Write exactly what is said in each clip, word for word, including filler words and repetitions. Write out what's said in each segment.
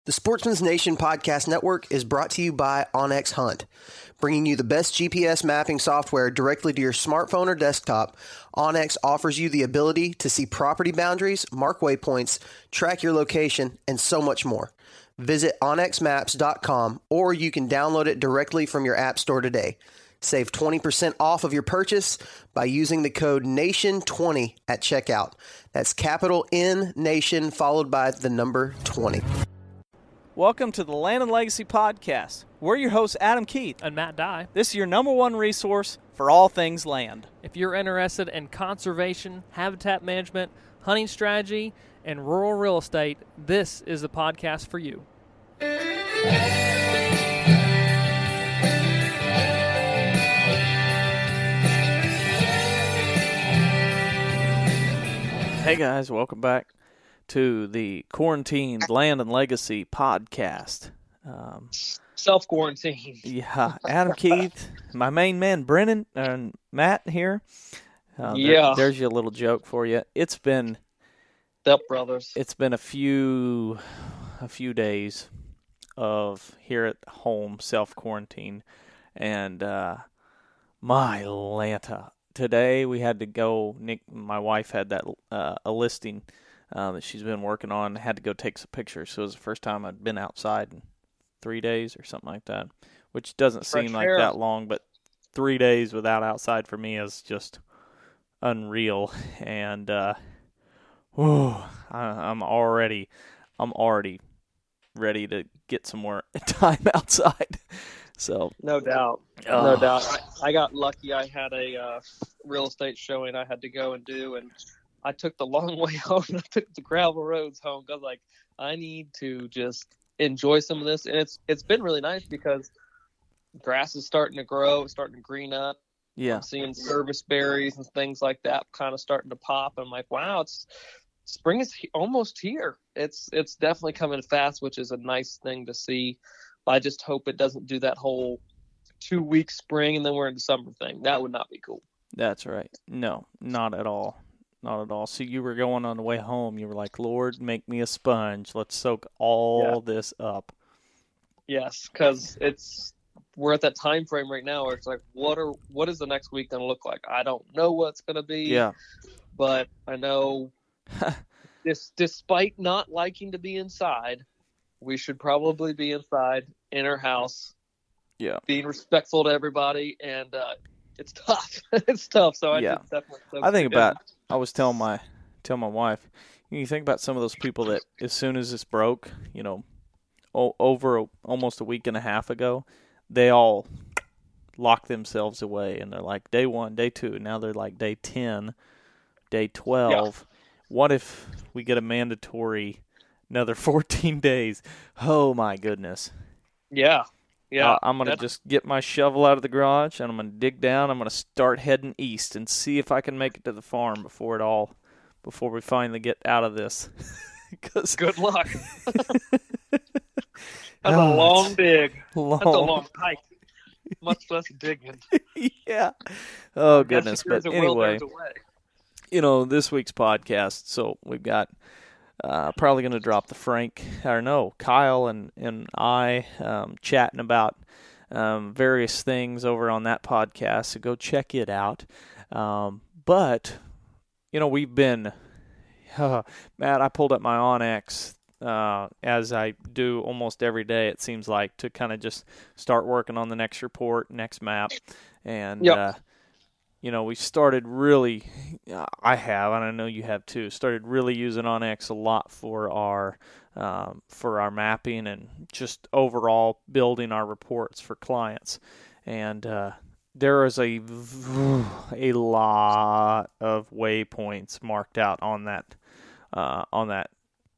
The Sportsman's Nation Podcast Network is brought to you by onX Hunt. Bringing you the best G P S mapping software directly to your smartphone or desktop, onX offers you the ability to see property boundaries, mark waypoints, track your location, and so much more. Visit onX maps dot com or you can download it directly from your app store today. Save twenty percent off of your purchase by using the code nation twenty at checkout. That's capital N Nation followed by the number twenty. Welcome to the Land and Legacy Podcast. We're your hosts, Adam Keith and Matt Dye. This is your number one resource for all things land. If you're interested in conservation, habitat management, hunting strategy, and rural real estate, this is the podcast for you. Hey guys, welcome back to the Quarantined Land and Legacy Podcast. Um, Self-quarantine. Yeah, Adam Keith, my main man Brennan and Matt here. Uh, yeah. There, there's your little joke for you. It's been Step brothers. It's been a few a few days of here at home self-quarantine, and uh, my Lanta. Today we had to go. Nick, my wife had that uh, a listing uh, that she's been working on. Had to go take some pictures. So it was the first time I'd been outside in three days or something like that, which doesn't Fresh seem like air. that long, but three days without outside for me is just unreal. And uh, whew, I, I'm already, I'm already ready to get some more time outside. So No doubt. Oh. No doubt. I, I got lucky. I had a uh, real estate showing I had to go and do, and I took the long way home. I took the gravel roads home because, like, I need to just enjoy some of this. And it's it's been really nice because grass is starting to grow, it's starting to green up. yeah, I'm seeing service berries and things like that kind of starting to pop. I'm like, wow, it's spring is he- almost here. It's it's definitely coming fast, which is a nice thing to see. I just hope it doesn't do that whole two week spring and then we're into summer thing. That would not be cool. that's right. No, not at all. Not at all. So you were going on the way home. You were like, Lord, make me a sponge. Let's soak all Yeah. this up. Yes, because it's we're at that time frame right now where it's like, what are what is the next week going to look like? I don't know what it's going to be. Yeah. But I know, this, despite not liking to be inside, we should probably be inside in our house. Yeah. Being respectful to everybody, and uh, it's tough. It's tough. So I Yeah. just definitely. I think about, I was telling my, tell my wife, you think about some of those people that as soon as this broke, you know, o- over a, almost a week and a half ago, they all locked themselves away. And they're like day one, day two. Now they're like day ten, day twelve. Yeah. What if we get a mandatory another fourteen days? Oh, my goodness. Yeah. Yeah. Uh, I'm going to just get my shovel out of the garage, and I'm going to dig down. I'm going to start heading east and see if I can make it to the farm before it all, before we finally get out of this. Cause Good luck. That's oh, a long dig. Long. That's a long hike. Much less digging. Yeah. Oh, goodness. But anyway, away. you know, this week's podcast, so we've got uh, probably going to drop the Frank, or no, Kyle and, and I um, chatting about um, various things over on that podcast, so go check it out. Um, but, you know, we've been, uh, Matt, I pulled up my onX uh, as I do almost every day, it seems like, to kind of just start working on the next report, next map. And, yep. uh, you know, we started really, I have, and I know you have too, started really using onX a lot for our um, for our mapping and just overall building our reports for clients. And uh, there is a, a lot of waypoints marked out on that uh, on that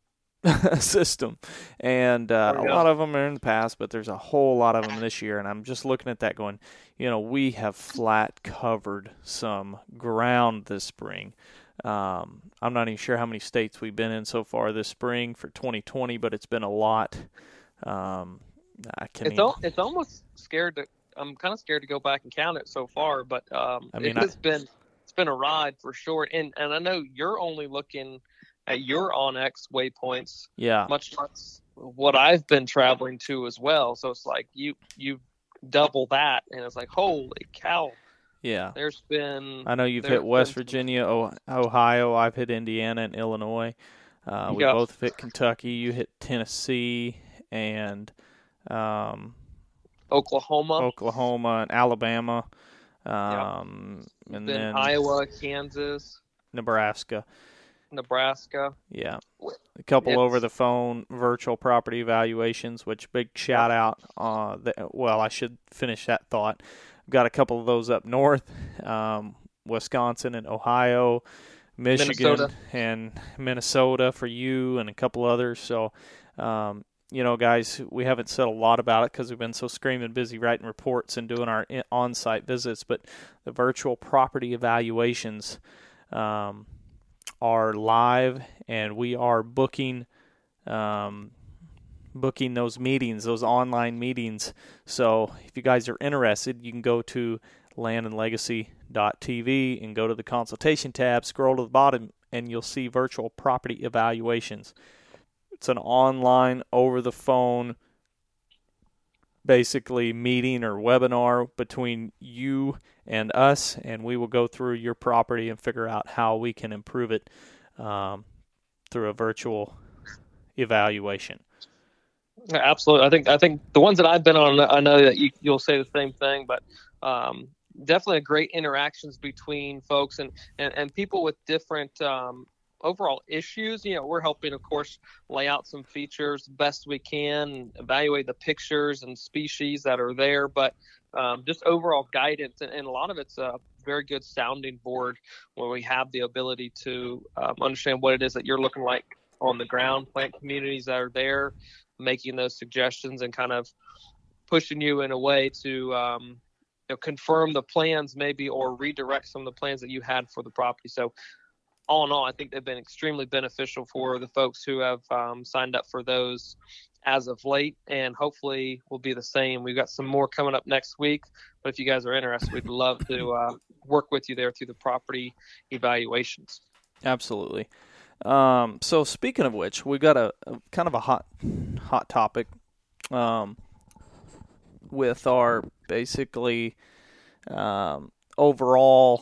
system, and uh, oh, yeah. a lot of them are in the past, but there's a whole lot of them this year, and I'm just looking at that going, you know, we have flat covered some ground this spring. Um, I'm not even sure how many states we've been in so far this spring for twenty twenty, but it's been a lot. Um, I can't it's even... al- it's almost scared to. I'm kind of scared to go back and count it so far, but um, I mean, it has I... been it's been a ride for sure. And and I know you're only looking at your onX waypoints. Yeah. Much less what I've been traveling to as well. So it's like you you double that, and it's like, holy cow. Yeah. There's been. I know you've hit West Virginia, Ohio. I've hit Indiana and Illinois. Uh, we yeah. both hit Kentucky. You hit Tennessee and um, Oklahoma, Oklahoma and Alabama, um, yep. and then, then Iowa, Kansas, Nebraska. Nebraska. Yeah. A couple it's, over the phone virtual property evaluations, which big shout out. Uh, the, well, I should finish that thought. I've got a couple of those up north, um, Wisconsin and Ohio, Michigan Minnesota. and Minnesota for you and a couple others. So, um, you know, guys, we haven't said a lot about it because we've been so screaming busy writing reports and doing our on-site visits, but the virtual property evaluations, um, are live, and we are booking um, booking those meetings, those online meetings. So if you guys are interested, you can go to land and legacy dot t v and go to the consultation tab, scroll to the bottom, and you'll see virtual property evaluations. It's an online, over-the-phone, basically meeting or webinar between you and us, and we will go through your property and figure out how we can improve it um, through a virtual evaluation. Absolutely. I think I think the ones that I've been on, I know that you, you'll say the same thing, but um, definitely a great interactions between folks and, and, and people with different um, overall issues. You know, we're helping, of course, lay out some features best we can, evaluate the pictures and species that are there, but um, just overall guidance. And, and a lot of it's a very good sounding board where we have the ability to um, understand what it is that you're looking like on the ground, plant communities that are there, making those suggestions and kind of pushing you in a way to um, you know, confirm the plans maybe or redirect some of the plans that you had for the property. So all in all, I think they've been extremely beneficial for the folks who have um, signed up for those as of late, and hopefully will be the same. We've got some more coming up next week, but if you guys are interested, we'd love to uh, work with you there through the property evaluations. Absolutely. Um, so speaking of which, we've got a, a kind of a hot, hot topic um, with our basically um, overall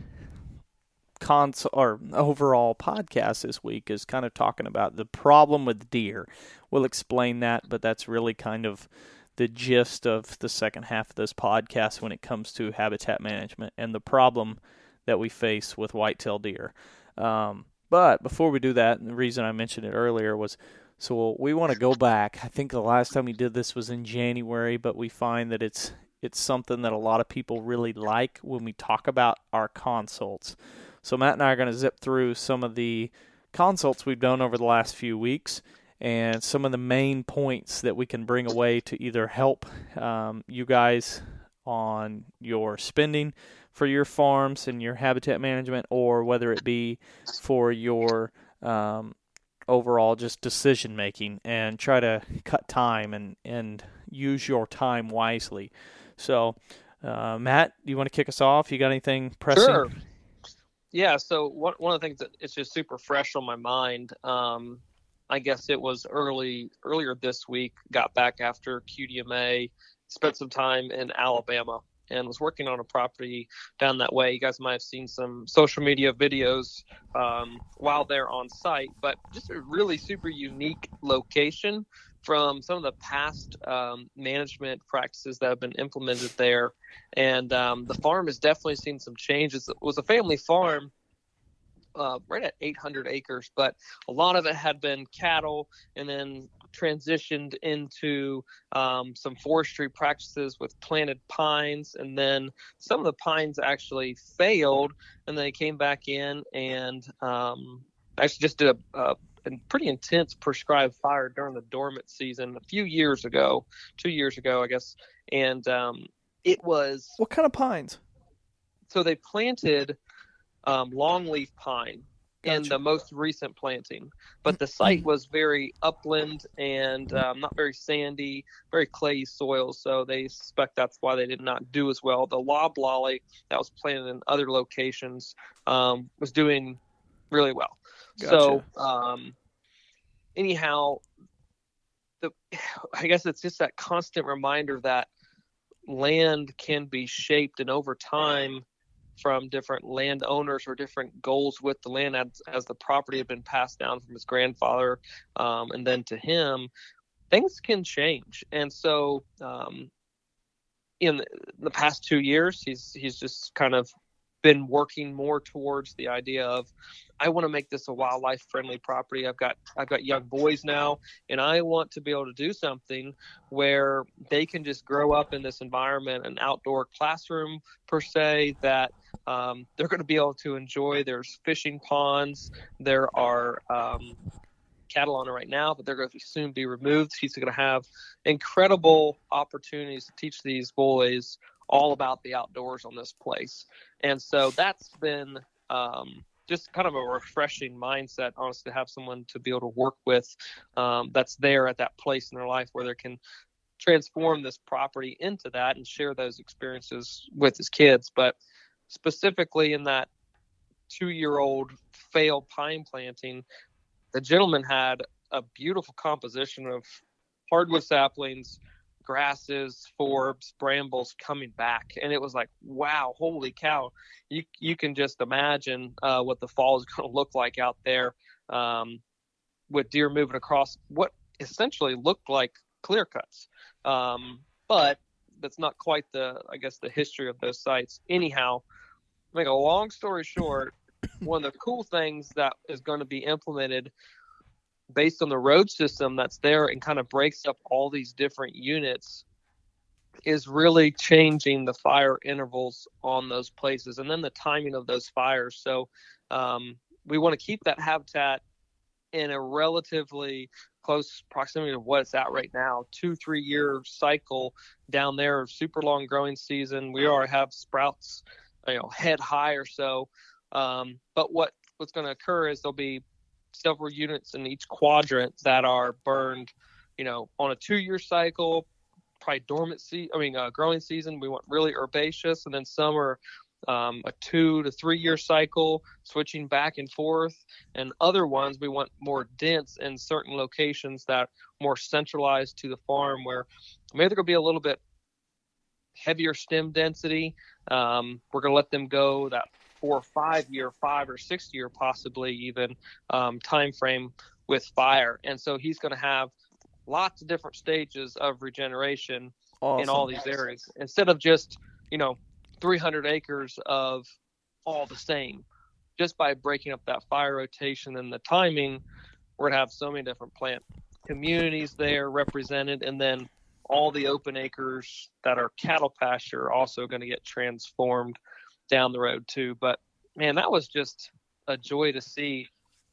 cons or overall podcast this week is kind of talking about the problem with deer. We'll explain that, but that's really kind of the gist of the second half of this podcast when it comes to habitat management and the problem that we face with whitetail deer. Um, But before we do that, and the reason I mentioned it earlier was, so we want to go back. I think the last time we did this was in January, but we find that it's it's something that a lot of people really like when we talk about our consults. So Matt and I are going to zip through some of the consults we've done over the last few weeks and some of the main points that we can bring away to either help um, you guys on your spending for your farms and your habitat management, or whether it be for your um, overall just decision making, and try to cut time and, and use your time wisely. So, uh, Matt, do you want to kick us off? You got anything pressing? Sure. Yeah. So one one of the things that it's just super fresh on my mind. Um, I guess it was early earlier this week. Got back after Q D M A, spent some time in Alabama, and was working on a property down that way. You guys might have seen some social media videos um, while they're on site, but just a really super unique location from some of the past um, management practices that have been implemented there. And um, the farm has definitely seen some changes. It was a family farm uh, right at eight hundred acres, but a lot of it had been cattle and then transitioned into um, some forestry practices with planted pines, and then some of the pines actually failed, and they came back in and um, actually just did a, a, a pretty intense prescribed fire during the dormant season a few years ago, two years ago, I guess. And um, it was... What kind of pines? So they planted um, longleaf pine in Gotcha. the most recent planting, but the site was very upland and um, not very sandy, very clayey soil, so they suspect that's why they did not do as well. The loblolly that was planted in other locations um, was doing really well. Gotcha. So um, anyhow, the, I guess it's just that constant reminder that land can be shaped, and over time, from different landowners or different goals with the land as, as the property had been passed down from his grandfather um, and then to him, things can change. And so um, in the past two years, he's he's just kind of been working more towards the idea of, I want to make this a wildlife friendly property. I've got I've got young boys now, and I want to be able to do something where they can just grow up in this environment, an outdoor classroom per se, that um, they're going to be able to enjoy. There's fishing ponds. There are um, cattle on it right now, but they're going to soon be removed. He's going to have incredible opportunities to teach these boys all about the outdoors on this place. And so that's been um, just kind of a refreshing mindset, honestly, to have someone to be able to work with um, that's there at that place in their life where they can transform this property into that and share those experiences with his kids. But specifically in that two-year-old failed pine planting, the gentleman had a beautiful composition of hardwood saplings, grasses, forbs, brambles coming back. And it was like, wow, holy cow. You you can just imagine uh, what the fall is going to look like out there um, with deer moving across what essentially looked like clear cuts. Um, but that's not quite the, I guess, the history of those sites. Anyhow, make a long story short, one of the cool things that is going to be implemented based on the road system that's there and kind of breaks up all these different units is really changing the fire intervals on those places and then the timing of those fires. So um, we want to keep that habitat in a relatively close proximity to what it's at right now, two, three year cycle down there, super long growing season. We already have sprouts, you know, head high or so. Um, but what, what's going to occur is there'll be several units in each quadrant that are burned, you know, on a two-year cycle, probably dormant se- I mean, uh, growing season. We want really herbaceous, and then some are um, a two to three-year cycle, switching back and forth. And other ones we want more dense in certain locations that are more centralized to the farm, where maybe they're going to be a little bit heavier stem density. Um, we're going to let them go that four or five year, five or six year, possibly even um, time frame with fire. And so he's going to have lots of different stages of regeneration awesome. In all these areas, instead of just, you know, three hundred acres of all the same. Just by breaking up that fire rotation and the timing, we're going to have so many different plant communities there represented. And then all the open acres that are cattle pasture are also going to get transformed down the road too. But man, that was just a joy to see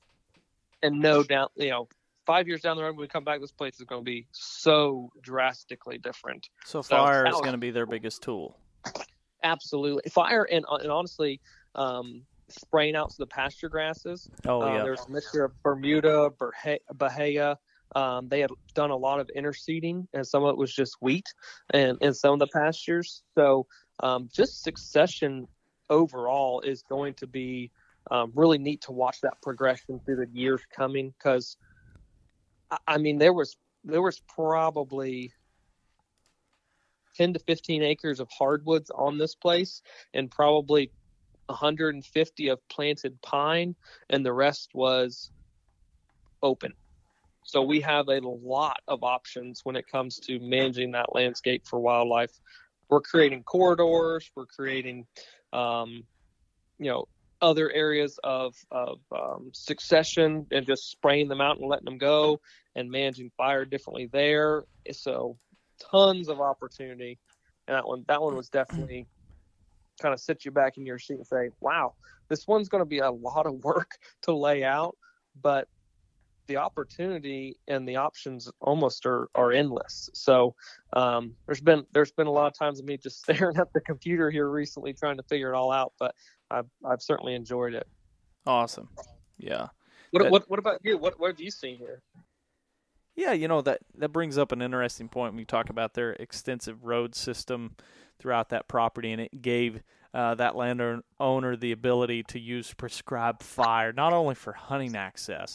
and know down, you know, five years down the road when we come back, this place is going to be so drastically different. So, so fire is was, going to be their biggest tool. Absolutely. Fire and, and honestly, um, spraying out the pasture grasses. Oh, uh, yeah. There's a mixture of Bermuda, Bahia. Um, they had done a lot of interseeding, and some of it was just wheat and, and some of the pastures. So um, just succession overall is going to be um, really neat to watch that progression through the years coming. Because I, I mean, there was there was probably ten to fifteen acres of hardwoods on this place, and probably one hundred fifty of planted pine, and the rest was open. So we have a lot of options when it comes to managing that landscape for wildlife. We're creating corridors. We're creating, um, you know, other areas of, of um, succession and just spraying them out and letting them go and managing fire differently there. So tons of opportunity. And that one, that one was definitely kind of sit you back in your seat and say, wow, this one's going to be a lot of work to lay out, but the opportunity and the options almost are, are endless. So um, there's been there's been a lot of times of me just staring at the computer here recently trying to figure it all out, but I've I've certainly enjoyed it. Awesome. Yeah. What that, what what about you? What what have you seen here? Yeah, you know, that, that brings up an interesting point when you talk about their extensive road system throughout that property, and it gave uh, that landowner the ability to use prescribed fire, not only for hunting access,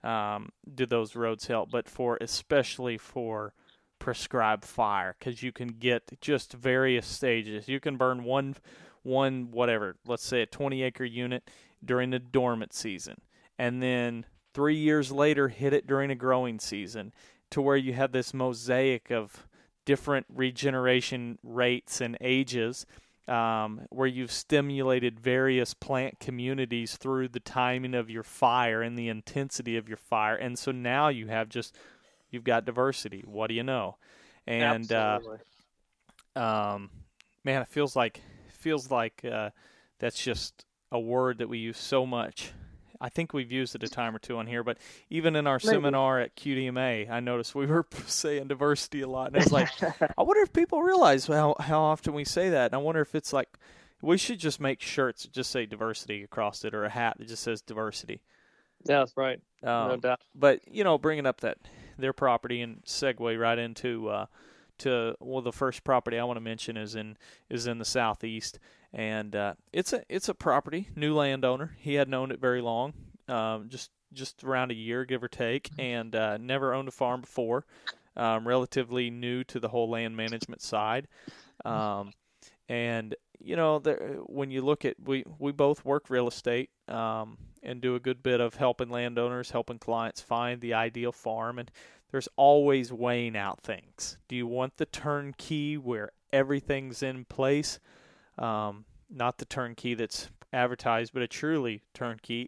um, do those roads help, but for especially for prescribed fire, because you can get just various stages. You can burn one, one whatever, let's say a twenty acre unit during the dormant season, and then three years later hit it during a growing season, to where you have this mosaic of different regeneration rates and ages, um, where you've stimulated various plant communities through the timing of your fire and the intensity of your fire. And so now you have just, you've got diversity. What do you know? And, Absolutely. uh, um, man, it feels like, feels like, uh, that's just a word that we use so much. I think we've used it a time or two on here, but even in our Maybe. seminar at Q D M A, I noticed we were saying diversity a lot. And it's like, I wonder if people realize how, how often we say that. And I wonder if it's like, we should just make shirts that just say diversity across it, or a hat that just says diversity. Yeah, that's right. Um, no doubt. But, you know, bringing up that their property and segue right into uh, to well, the first property I want to mention is in is in the southeast. And uh, it's a it's a property, new landowner. He hadn't owned it very long, um, just just around a year, give or take, and uh, never owned a farm before. Um, relatively new to the whole land management side, um, and you know, there, when you look at we we both work real estate um, and do a good bit of helping landowners, helping clients find the ideal farm, and there's always weighing out things. Do you want the turnkey where everything's in place? Um, not the turnkey that's advertised, but a truly turnkey.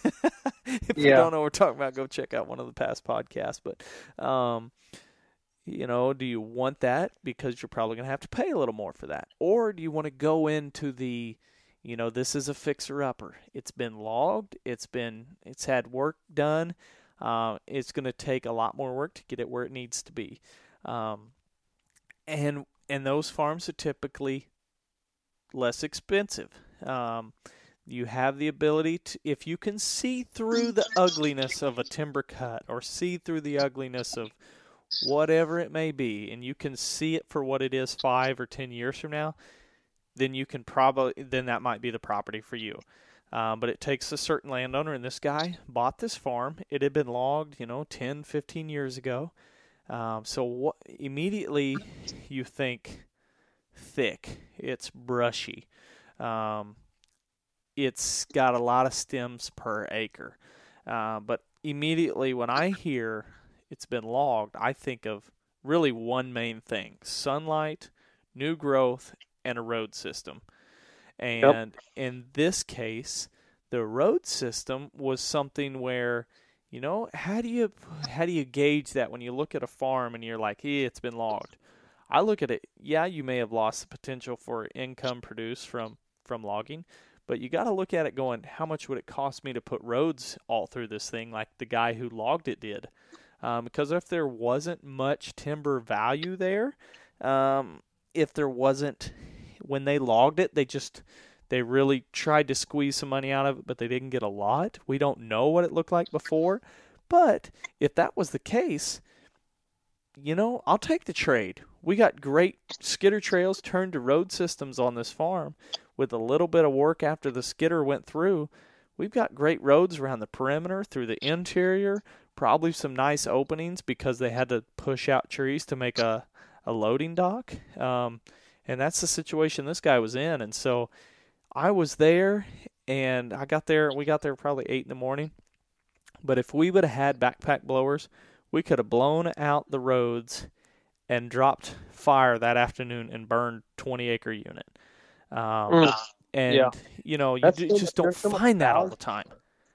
If you Yeah. don't know what we're talking about, go check out one of the past podcasts. But, um, you know, do you want that because you're probably going to have to pay a little more for that? Or do you want to go into the, you know, this is a fixer-upper. It's been logged. It's been, it's had work done. Uh, it's going to take a lot more work to get it where it needs to be. Um, and, and those farms are typically less expensive. Um, you have the ability to, if you can see through the ugliness of a timber cut or see through the ugliness of whatever it may be, and you can see it for what it is five or ten years from now, then you can probably, then that might be the property for you. Um, but it takes a certain landowner, and this guy bought this farm. It had been logged, you know, ten, fifteen years ago. Um, so what, immediately you think, thick, it's brushy, um, it's got a lot of stems per acre, uh, but immediately when I hear it's been logged, I think of really one main thing: sunlight, new growth, and a road system. And yep. In this case, the road system was something where, you know, how do you how do you gauge that when you look at a farm and you're like, hey, it's been logged? I look at it, yeah, you may have lost the potential for income produced from, from logging, but you got to look at it going, how much would it cost me to put roads all through this thing like the guy who logged it did? Um, because if there wasn't much timber value there, um, if there wasn't, when they logged it, they just, they really tried to squeeze some money out of it, but they didn't get a lot. We don't know what it looked like before, but if that was the case, you know, I'll take the trade. We got great skidder trails turned to road systems on this farm. With a little bit of work after the skidder went through, we've got great roads around the perimeter, through the interior, probably some nice openings because they had to push out trees to make a, a loading dock. Um, and that's the situation this guy was in. And so I was there, and I got there, we got there probably eight in the morning. But if we would have had backpack blowers, we could have blown out the roads and dropped fire that afternoon and burned twenty acre unit. Um, Mm. and, Yeah. you know, you That's d- so- just don't there's so much find that all value. the time.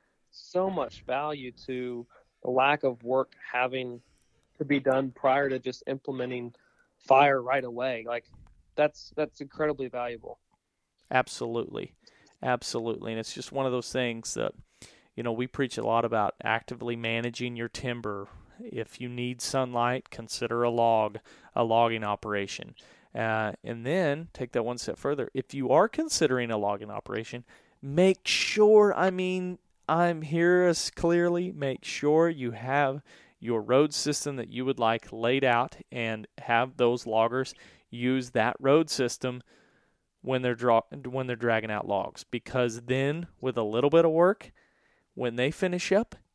So much value to the lack of work having to be done prior to just implementing fire right away. Like that's that's incredibly valuable. Absolutely. Absolutely. And it's just one of those things that, you know, we preach a lot about actively managing your timber. If you need sunlight, consider a log, a logging operation. Uh, and then take that one step further. If you are considering a logging operation, make sure, I mean, I'm here as clearly, make sure you have your road system that you would like laid out and have those loggers use that road system when they're draw when they're dragging out logs, because then with a little bit of work, when they finish up,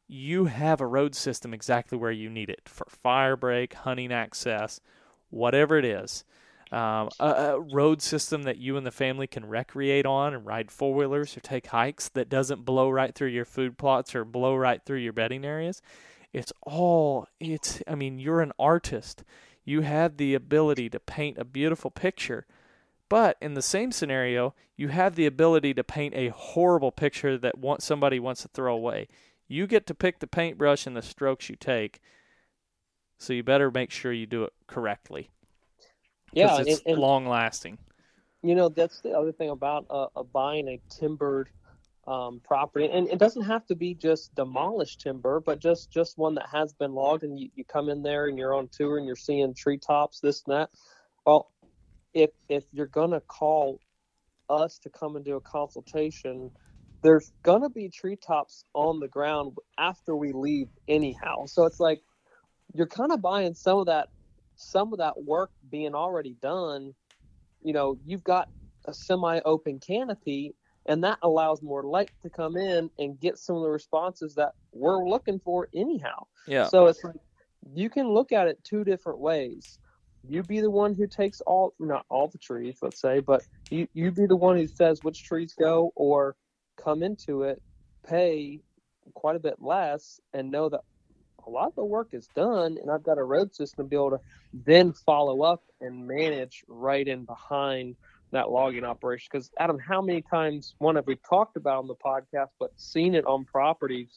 you have a road system exactly where you need it for fire break, hunting access, whatever it is. Um, a, a road system that you and the family can recreate on and ride four-wheelers or take hikes that doesn't blow right through your food plots or blow right through your bedding areas. It's all, it's, I mean, you're an artist. You have the ability to paint a beautiful picture. But in the same scenario, you have the ability to paint a horrible picture that want, somebody wants to throw away. You get to pick the paintbrush and the strokes you take, so you better make sure you do it correctly. Yeah, it's and, and, long-lasting. You know, that's the other thing about uh, uh, buying a timbered um, property. And it doesn't have to be just demolished timber, but just, just one that has been logged, and you, you come in there and you're on tour and you're seeing treetops, this and that. Well, if if you're going to call us to come and do a consultation, there's going to be treetops on the ground after we leave anyhow. So it's like you're kind of buying some of that some of that work being already done. You know, you've got a semi-open canopy, and that allows more light to come in and get some of the responses that we're looking for anyhow. Yeah. So it's like you can look at it two different ways. You be the one who takes all, not all the trees, let's say, but you, you be the one who says which trees go, or come into it, pay quite a bit less, and know that a lot of the work is done, and I've got a road system to be able to then follow up and manage right in behind that logging operation. Because, Adam, how many times, one, have we talked about on the podcast, but seen it on properties,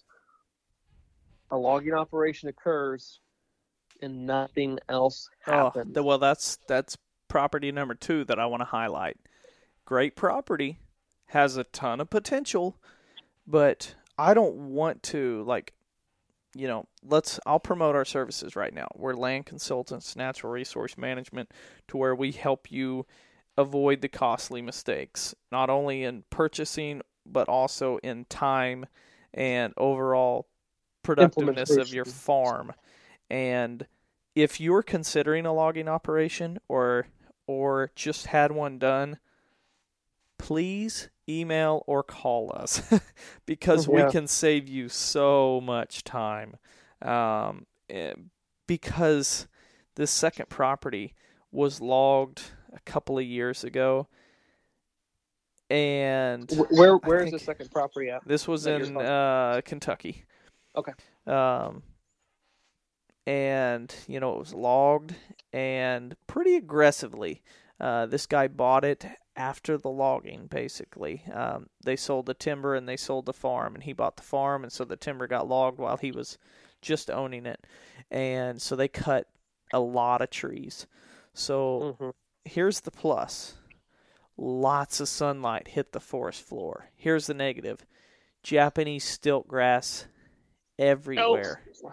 a logging operation occurs and nothing else happens? Oh, well, that's that's property number two that I want to highlight. Great property, has a ton of potential, but I don't want to, like, you know, let's, I'll promote our services right now. We're land consultants, natural resource management, to where we help you avoid the costly mistakes, not only in purchasing, but also in time and overall productiveness of your farm. And if you're considering a logging operation or or just had one done, please email or call us because yeah. we can save you so much time. Um, because this second property was logged a couple of years ago. And where where is the second property at? This was in uh, Kentucky. Okay. Um, and, you know, it was logged and pretty aggressively. Uh, this guy bought it after the logging, basically. Um, they sold the timber and they sold the farm, and he bought the farm, and so the timber got logged while he was just owning it. And so they cut a lot of trees. So mm-hmm. Here's the plus. Lots of sunlight hit the forest floor. Here's the negative. Japanese stilt grass everywhere. Oh.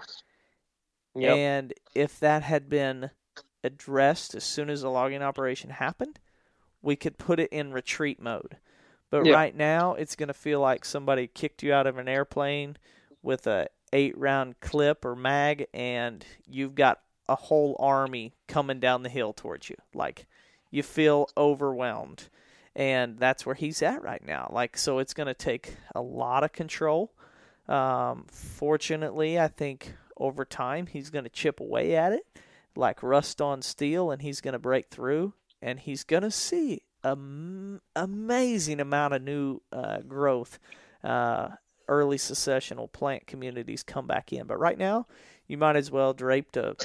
Yep. And if that had been addressed as soon as the logging operation happened, we could put it in retreat mode. But yep. right now, it's going to feel like somebody kicked you out of an airplane with a eight-round clip or mag, and you've got a whole army coming down the hill towards you. Like, you feel overwhelmed. And that's where he's at right now. Like, so it's going to take a lot of control. Um, fortunately, I think over time he's going to chip away at it like rust on steel, and he's going to break through, and he's going to see an amazing amount of new uh, growth. Uh, early successional plant communities come back in. But right now, you might as well drape a,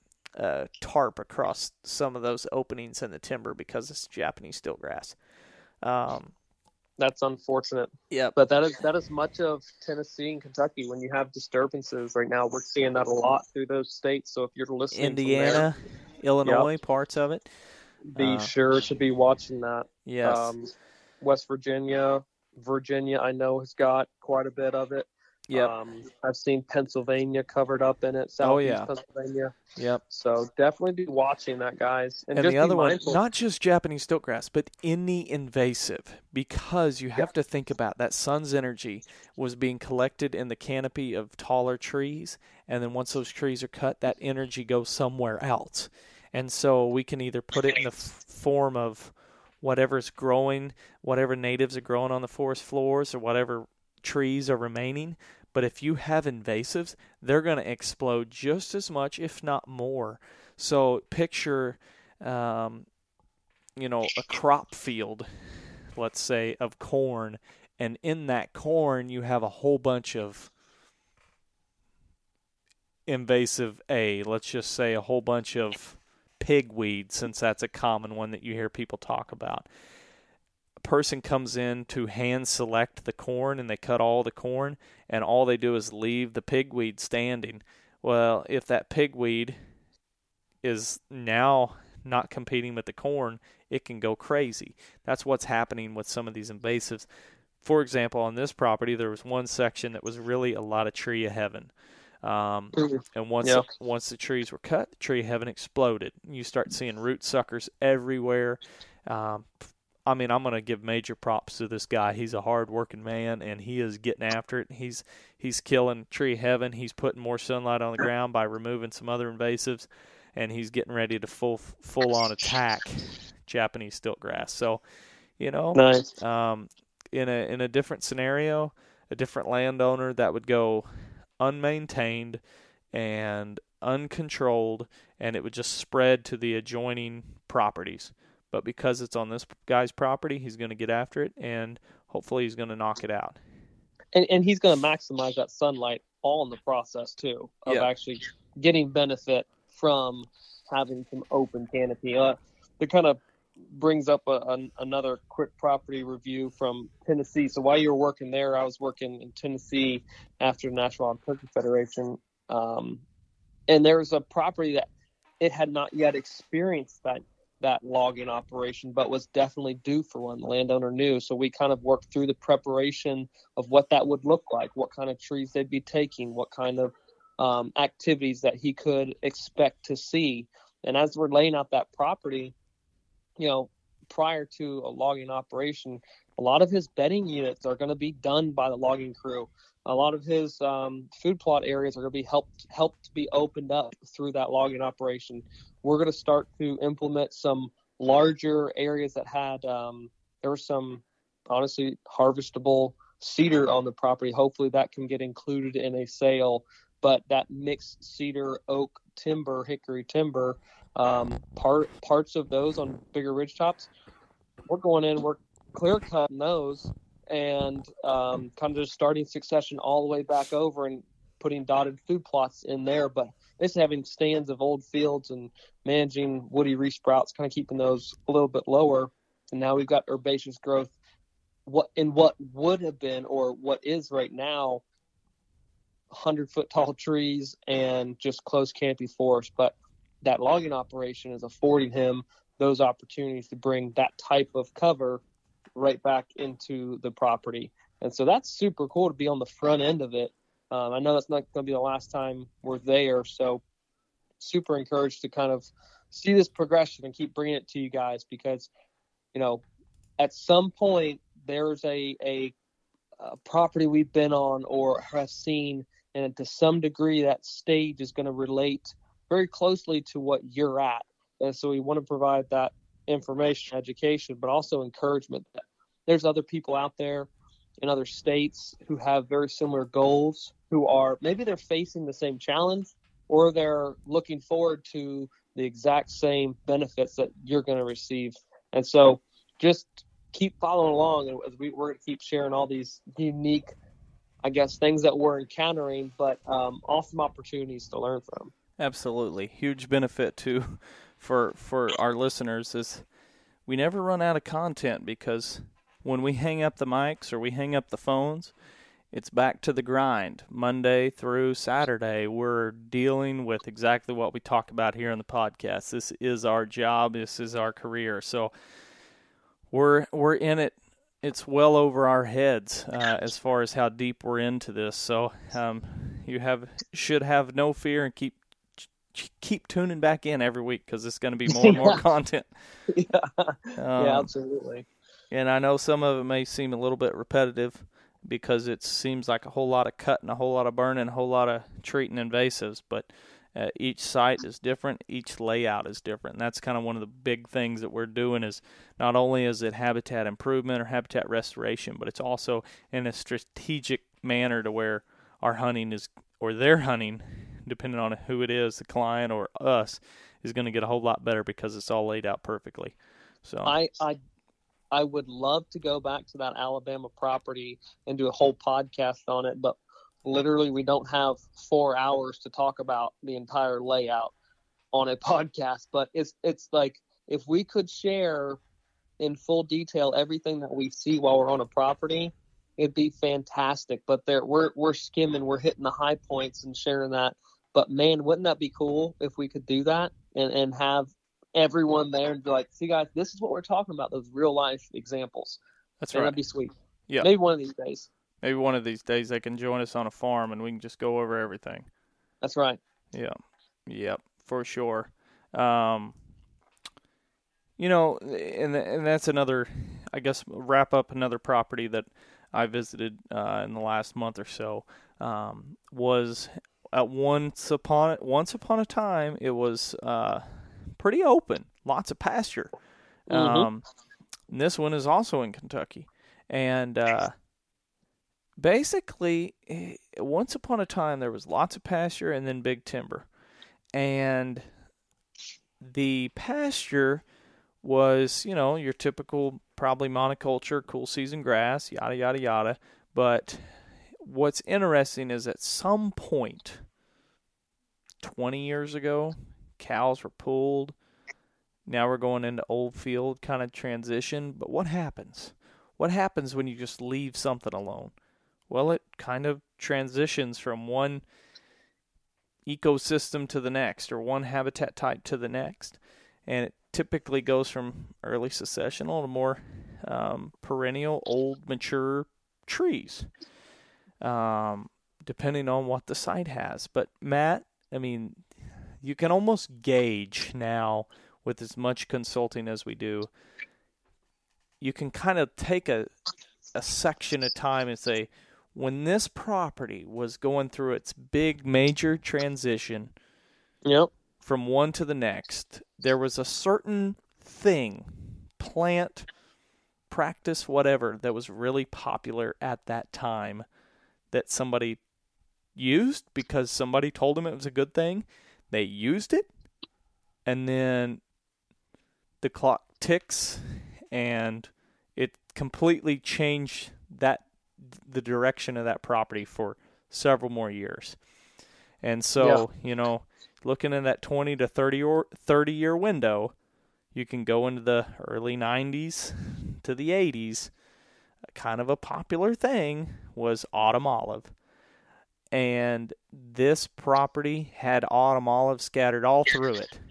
a tarp across some of those openings in the timber because it's Japanese stilt grass. Um, That's unfortunate. Yeah, but that is that is much of Tennessee and Kentucky. When you have disturbances right now, we're seeing that a lot through those states. So if you're listening, Indiana, from there, Illinois, yep, parts of it, be uh, sure to be watching that. Yes, um, West Virginia, Virginia, I know has got quite a bit of it. Yep. Um, I've seen Pennsylvania covered up in it. Southeast oh, yeah. Pennsylvania. Yep. So definitely be watching that, guys. And, and just the other one, mindful. not just Japanese stilt grass, but any invasive, because you have yeah. to think about that sun's energy was being collected in the canopy of taller trees, and then once those trees are cut, that energy goes somewhere else. And so we can either put it in the f- form of whatever's growing, whatever natives are growing on the forest floors, or whatever trees are remaining. But But if you have invasives, they're going to explode just as much, if not more. So picture, um, you know, a crop field, let's say, of corn, and in that corn you have a whole bunch of invasive A, let's just say a whole bunch of pigweed, since that's a common one that you hear people talk about. A person comes in to hand select the corn, and they cut all the corn, and all they do is leave the pigweed standing. Well, if that pigweed is now not competing with the corn, it can go crazy. That's what's happening with some of these invasives. For example, on this property, there was one section that was really a lot of tree of heaven. Um, and once yeah. once the trees were cut, the tree of heaven exploded. You start seeing root suckers everywhere. Um, I mean, I'm going to give major props to this guy. He's a hard-working man, and he is getting after it. He's he's killing tree of heaven. He's putting more sunlight on the ground by removing some other invasives, and he's getting ready to full full-on attack Japanese stiltgrass. So, you know, nice. um, in a in a different scenario, a different landowner, that would go unmaintained and uncontrolled, and it would just spread to the adjoining properties. But because it's on this guy's property, he's going to get after it, and hopefully he's going to knock it out. And and he's going to maximize that sunlight all in the process too, of yeah. actually getting benefit from having some open canopy. Uh, it kind of brings up a, a, another quick property review from Tennessee. So while you were working there, I was working in Tennessee after the National Wild Turkey Federation. Um, and there was a property that it had not yet experienced that, that logging operation, but was definitely due for one. The landowner knew. So we kind of worked through the preparation of what that would look like, what kind of trees they'd be taking, what kind of um, activities that he could expect to see. And as we're laying out that property, you know, prior to a logging operation, a lot of his bedding units are going to be done by the logging crew. A lot of his um, food plot areas are going to be helped helped to be opened up through that logging operation. We're going to start to implement some larger areas that had um, there was some honestly harvestable cedar on the property. Hopefully that can get included in a sale. But that mixed cedar, oak, timber, hickory timber, um, part parts of those on bigger ridge tops, we're going in, we're clear cutting those, and um, kind of just starting succession all the way back over and putting dotted food plots in there. But it's having stands of old fields and managing woody resprouts, kind of keeping those a little bit lower. And now we've got herbaceous growth. What in what would have been, or what is right now, hundred foot tall trees and just close canopy forest. But that logging operation is affording him those opportunities to bring that type of cover right back into the property. And so that's super cool to be on the front end of it. Um, I know that's not going to be the last time we're there. So super encouraged to kind of see this progression and keep bringing it to you guys, because, you know, at some point there's a, a, a property we've been on or have seen, and to some degree that stage is going to relate very closely to what you're at. And so we want to provide that information, education, but also encouragement that there's other people out there in other states who have very similar goals, who are maybe they're facing the same challenge, or they're looking forward to the exact same benefits that you're going to receive. And so just keep following along as we, we're going to keep sharing all these unique, I guess, things that we're encountering, but um, awesome opportunities to learn from. Absolutely. Huge benefit too for for our listeners is we never run out of content, because when we hang up the mics or we hang up the phones, it's back to the grind. Monday through Saturday, we're dealing with exactly what we talk about here on the podcast. This is our job. This is our career. So we're we're in it. It's well over our heads uh, as far as how deep we're into this. So um, you have should have no fear, and keep keep tuning back in every week, because it's going to be more and more yeah. content. Yeah. Um, yeah, absolutely. And I know some of it may seem a little bit repetitive, because it seems like a whole lot of cutting, a whole lot of burning, a whole lot of treating invasives, but uh, each site is different, each layout is different. And that's kind of one of the big things that we're doing, is not only is it habitat improvement or habitat restoration, but it's also in a strategic manner to where our hunting is, or their hunting, depending on who it is, the client or us, is going to get a whole lot better because it's all laid out perfectly. So I, I I would love to go back to that Alabama property and do a whole podcast on it, but literally we don't have four hours to talk about the entire layout on a podcast. But it's it's like if we could share in full detail everything that we see while we're on a property, it'd be fantastic. But there we're we're skimming, we're hitting the high points and sharing that. But man, wouldn't that be cool if we could do that and, and have everyone there and be like, see guys, this is what we're talking about, those real life examples. That's and right. That'd be sweet. Yeah. Maybe one of these days. Maybe one of these days they can join us on a farm and we can just go over everything. That's right. Yeah. Yep, for sure. Um, you know, and and that's another, I guess, wrap up another property that I visited uh, in the last month or so. Um, was at once upon once upon a time it was uh, pretty open, lots of pasture. Mm-hmm. Um, and this one is also in Kentucky, and uh, basically, once upon a time there was lots of pasture and then big timber, and the pasture was, you know, your typical probably monoculture, cool season grass, yada, yada, yada. But what's interesting is at some point, twenty years ago, cows were pulled. Now we're going into old field kind of transition. But what happens? What happens when you just leave something alone? Well, it kind of transitions from one ecosystem to the next, or one habitat type to the next. And it typically goes from early successional to more um, perennial, old, mature trees, um, depending on what the site has. But, Matt, I mean, you can almost gauge now with as much consulting as we do, you can kind of take a, a section of time and say, when this property was going through its big major transition, Yep. from one to the next, there was a certain thing, plant, practice, whatever, that was really popular at that time that somebody used because somebody told them it was a good thing. They used it, and then the clock ticks, and it completely changed that the direction of that property for several more years. And so, yeah. you know, looking at that twenty to thirty or thirty year window, you can go into the early nineties to the eighties. Kind of a popular thing was autumn olive. And this property had autumn olive scattered all through it.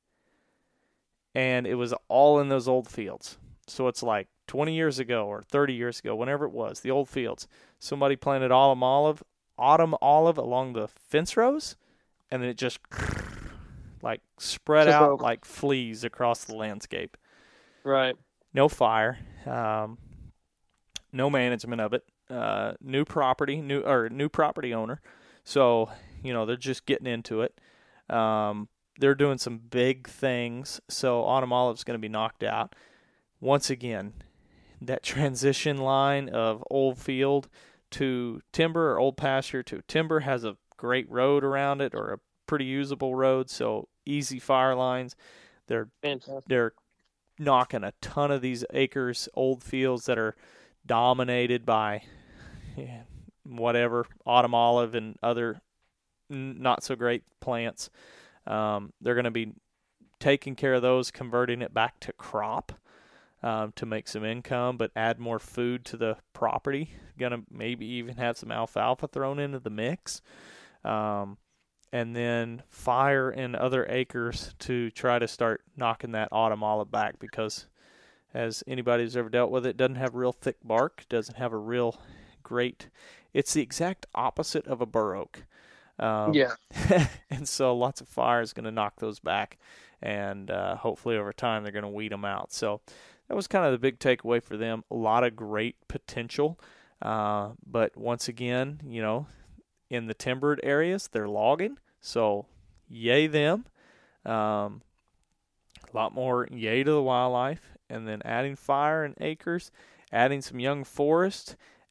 And it was all in those old fields. So it's like twenty years ago or thirty years ago, whenever it was, the old fields, somebody planted autumn olive, autumn olive along the fence rows, and then it just like spread out over. Like fleas across the landscape. Right. No fire, um, no management of it. Uh, new property, new or new property owner. So you know they're just getting into it. Um, they're doing some big things. So autumn olive's going to be knocked out. Once again, that transition line of old field to timber or old pasture to timber has a great road around it, or a pretty usable road, so easy fire lines. They're Fantastic. They're knocking a ton of these acres, old fields that are dominated by yeah, whatever, autumn olive and other not so great plants. Um, they're going to be taking care of those, converting it back to crop. Um, to make some income, but add more food to the property. Gonna maybe even have some alfalfa thrown into the mix. Um, and then fire in other acres to try to start knocking that autumn olive back, because as anybody who's ever dealt with it, it doesn't have real thick bark, doesn't have a real great, it's the exact opposite of a bur oak. Um, yeah. And so lots of fire is going to knock those back, and uh, hopefully over time they're going to weed them out. So that was kind of the big takeaway for them. A lot of great potential. Uh, but once again, you know, in the timbered areas, they're logging. So yay them. Um, a lot more yay to the wildlife. And then adding fire and acres, adding some young forest,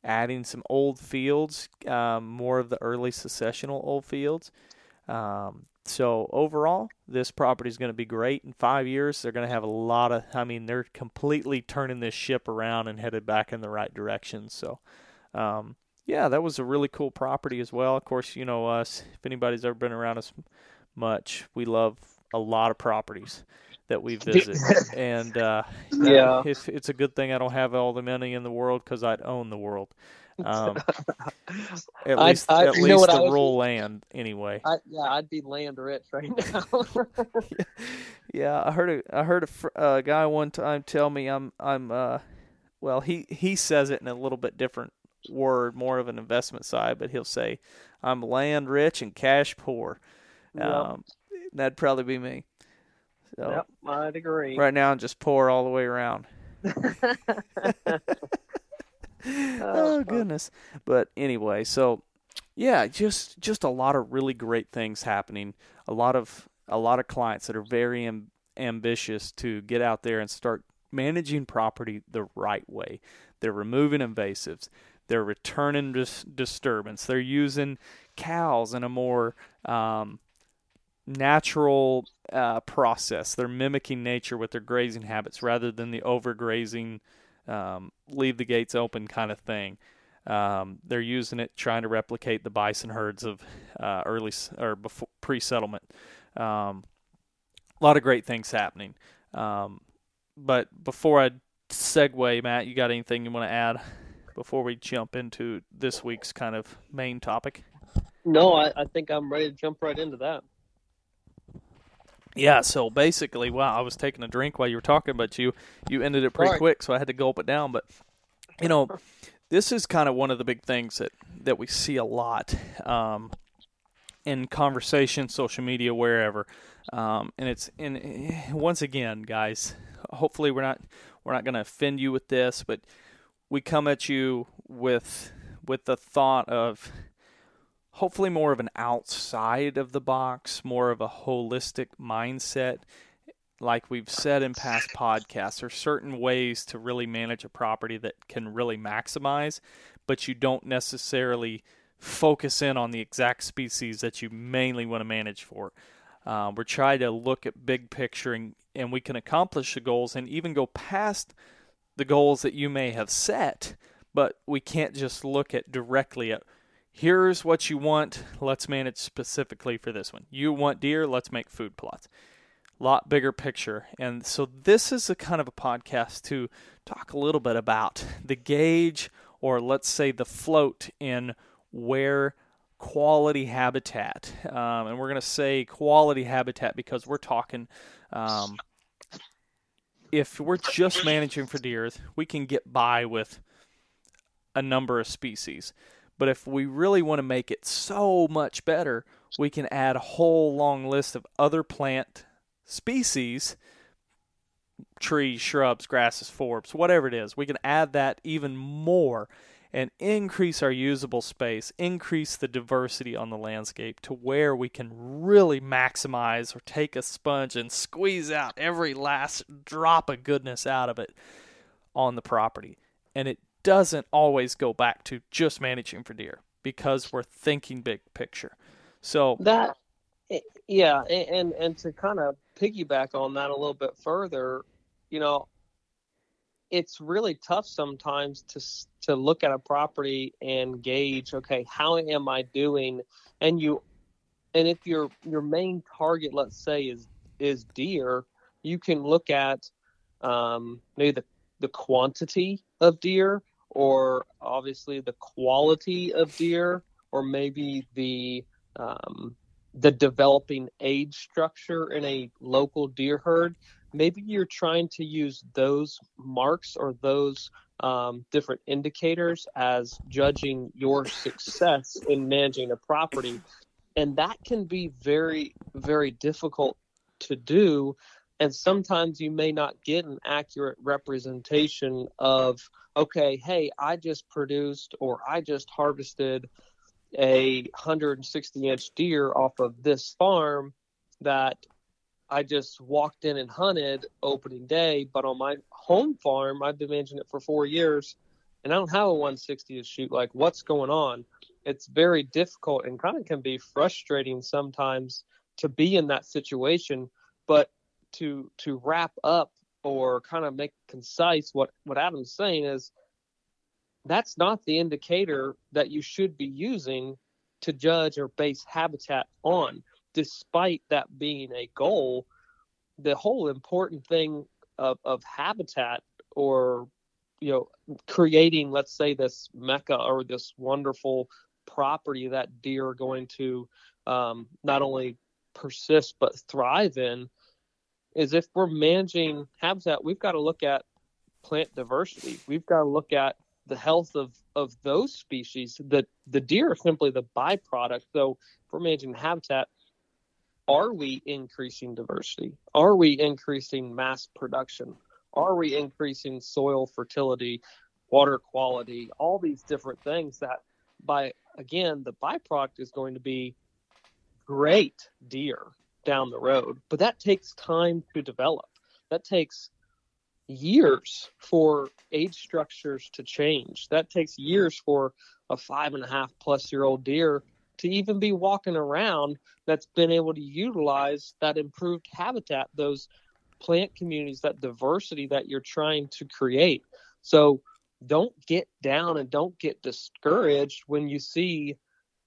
adding some old fields, um, more of the early successional old fields. Um, so overall, this property is going to be great. In five years, they're going to have a lot of, I mean, they're completely turning this ship around and headed back in the right direction. So, um, yeah, that was a really cool property as well. Of course, you know us, if anybody's ever been around us much, we love a lot of properties that we visit. And uh, yeah, it's, it's a good thing I don't have all the money in the world, because I'd own the world. Um, at I- least, I- at you know least what I the would rural do? land, anyway. I, yeah, I'd be land rich right now. Yeah, I heard a I heard a fr- uh, guy one time tell me I'm I'm uh well he he says it in a little bit different word, more of an investment side, but he'll say I'm land rich and cash poor. Yep. Um, that'd probably be me. So Yep, I'd agree. right now I'm just poor all the way around. Oh goodness. But anyway, so yeah, just just a lot of really great things happening. A lot of a lot of clients that are very am- ambitious to get out there and start managing property the right way. They're removing invasives. They're returning dis- disturbance. They're using cows in a more um, natural uh, process. They're mimicking nature with their grazing habits rather than the overgrazing, um, leave the gates open kind of thing. Um, they're using it trying to replicate the bison herds of uh, early or before pre-settlement. Um, a lot of great things happening. Um, but before I segue, Matt, you got anything you want to add before we jump into this week's kind of main topic? No, I, I think I'm ready to jump right into that. Yeah, so basically, wow, I was taking a drink while you were talking, but you, you ended it pretty Right. quick, so I had to gulp it down. But, you know, this is kind of one of the big things that, that we see a lot um, in conversation, social media, wherever. Um, and it's and once again, guys, hopefully we're not we're not going to offend you with this, but we come at you with with the thought of hopefully more of an outside of the box, more of a holistic mindset. Like we've said in past podcasts, there are certain ways to really manage a property that can really maximize, but you don't necessarily focus in on the exact species that you mainly want to manage for. Uh, we're trying to look at big picture, and, and we can accomplish the goals and even go past the goals that you may have set, but we can't just look at directly at, here's what you want, let's manage specifically for this one. You want deer, let's make food plots. Lot bigger picture. And so this is a kind of a podcast to talk a little bit about the gauge, or let's say the float in where quality habitat, um, and we're going to say quality habitat because we're talking, um, if we're just managing for deer, we can get by with a number of species. But if we really want to make it so much better, we can add a whole long list of other plant species, trees, shrubs, grasses, forbs, whatever it is. We can add that even more and increase our usable space, increase the diversity on the landscape to where we can really maximize or take a sponge and squeeze out every last drop of goodness out of it on the property. And it doesn't always go back to just managing for deer because we're thinking big picture. So That, yeah, and and to kind of piggyback on that a little bit further, you know, it's really tough sometimes to to look at a property and gauge, okay, how am I doing? And you, and if your your main target, let's say, is is deer, you can look at um, maybe the the quantity of deer, or obviously the quality of deer, or maybe the um, the developing age structure in a local deer herd. Maybe you're trying to use those marks or those um, different indicators as judging your success in managing a property. And that can be very, very difficult to do. And sometimes you may not get an accurate representation of, okay, hey, I just produced or I just harvested a one hundred sixty inch deer off of this farm that I just walked in and hunted opening day, but on my home farm, I've been managing it for four years. and I don't have a one sixty to shoot. Like, what's going on? It's very difficult and kind of can be frustrating sometimes to be in that situation. But to to wrap up or kind of make concise what, what Adam's saying is that's not the indicator that you should be using to judge or base habitat on. Despite that being a goal, the whole important thing of, of habitat, or, you know, creating, let's say, this mecca or this wonderful property that deer are going to um, not only persist but thrive in, is if we're managing habitat, we've got to look at plant diversity. We've got to look at the health of, of those species. The, the deer are simply the byproduct. So if we're managing habitat, are we increasing diversity? Are we increasing mass production? Are we increasing soil fertility, water quality, all these different things that, by, again, the byproduct is going to be great deer down the road. But that takes time to develop. That takes years for age structures to change. That takes years for a five and a half plus year old deer to even be walking around that's been able to utilize that improved habitat, those plant communities, that diversity that you're trying to create. So don't get down and don't get discouraged when you see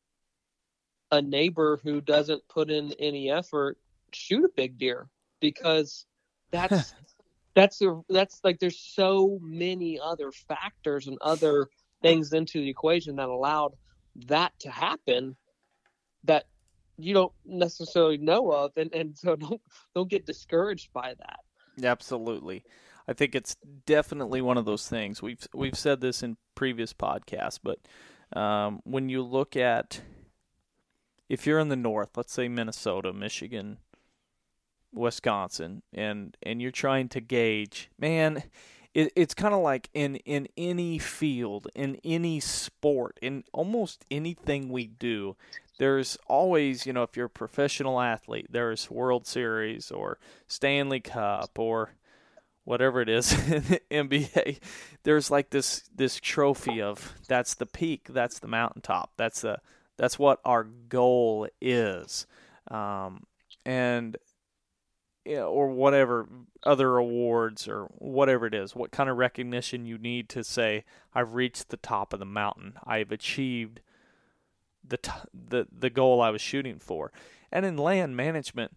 a neighbor who doesn't put in any effort shoot a big deer, because that's that's a, that's like, there's so many other factors and other things into the equation that allowed that to happen that you don't necessarily know of, and, and so don't don't get discouraged by that. Absolutely. I think it's definitely one of those things. We've we've said this in previous podcasts, but um, when you look at, if you're in the north, let's say Minnesota, Michigan, Wisconsin, and and you're trying to gauge, man, it, it's kind of like in, in any field, in any sport, in almost anything we do, there's always, you know, if you're a professional athlete, there's World Series or Stanley Cup or whatever it is in the N B A. There's like this this trophy of that's the peak, that's the mountaintop, that's the that's what our goal is, um, and you know, or whatever other awards or whatever it is, what kind of recognition you need to say I've reached the top of the mountain, I've achieved the t- the the goal I was shooting for. And in land management,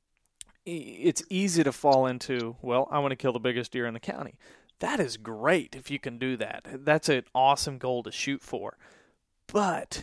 it's easy to fall into, well, I want to kill the biggest deer in the county. That is great if you can do that. That's an awesome goal to shoot for. But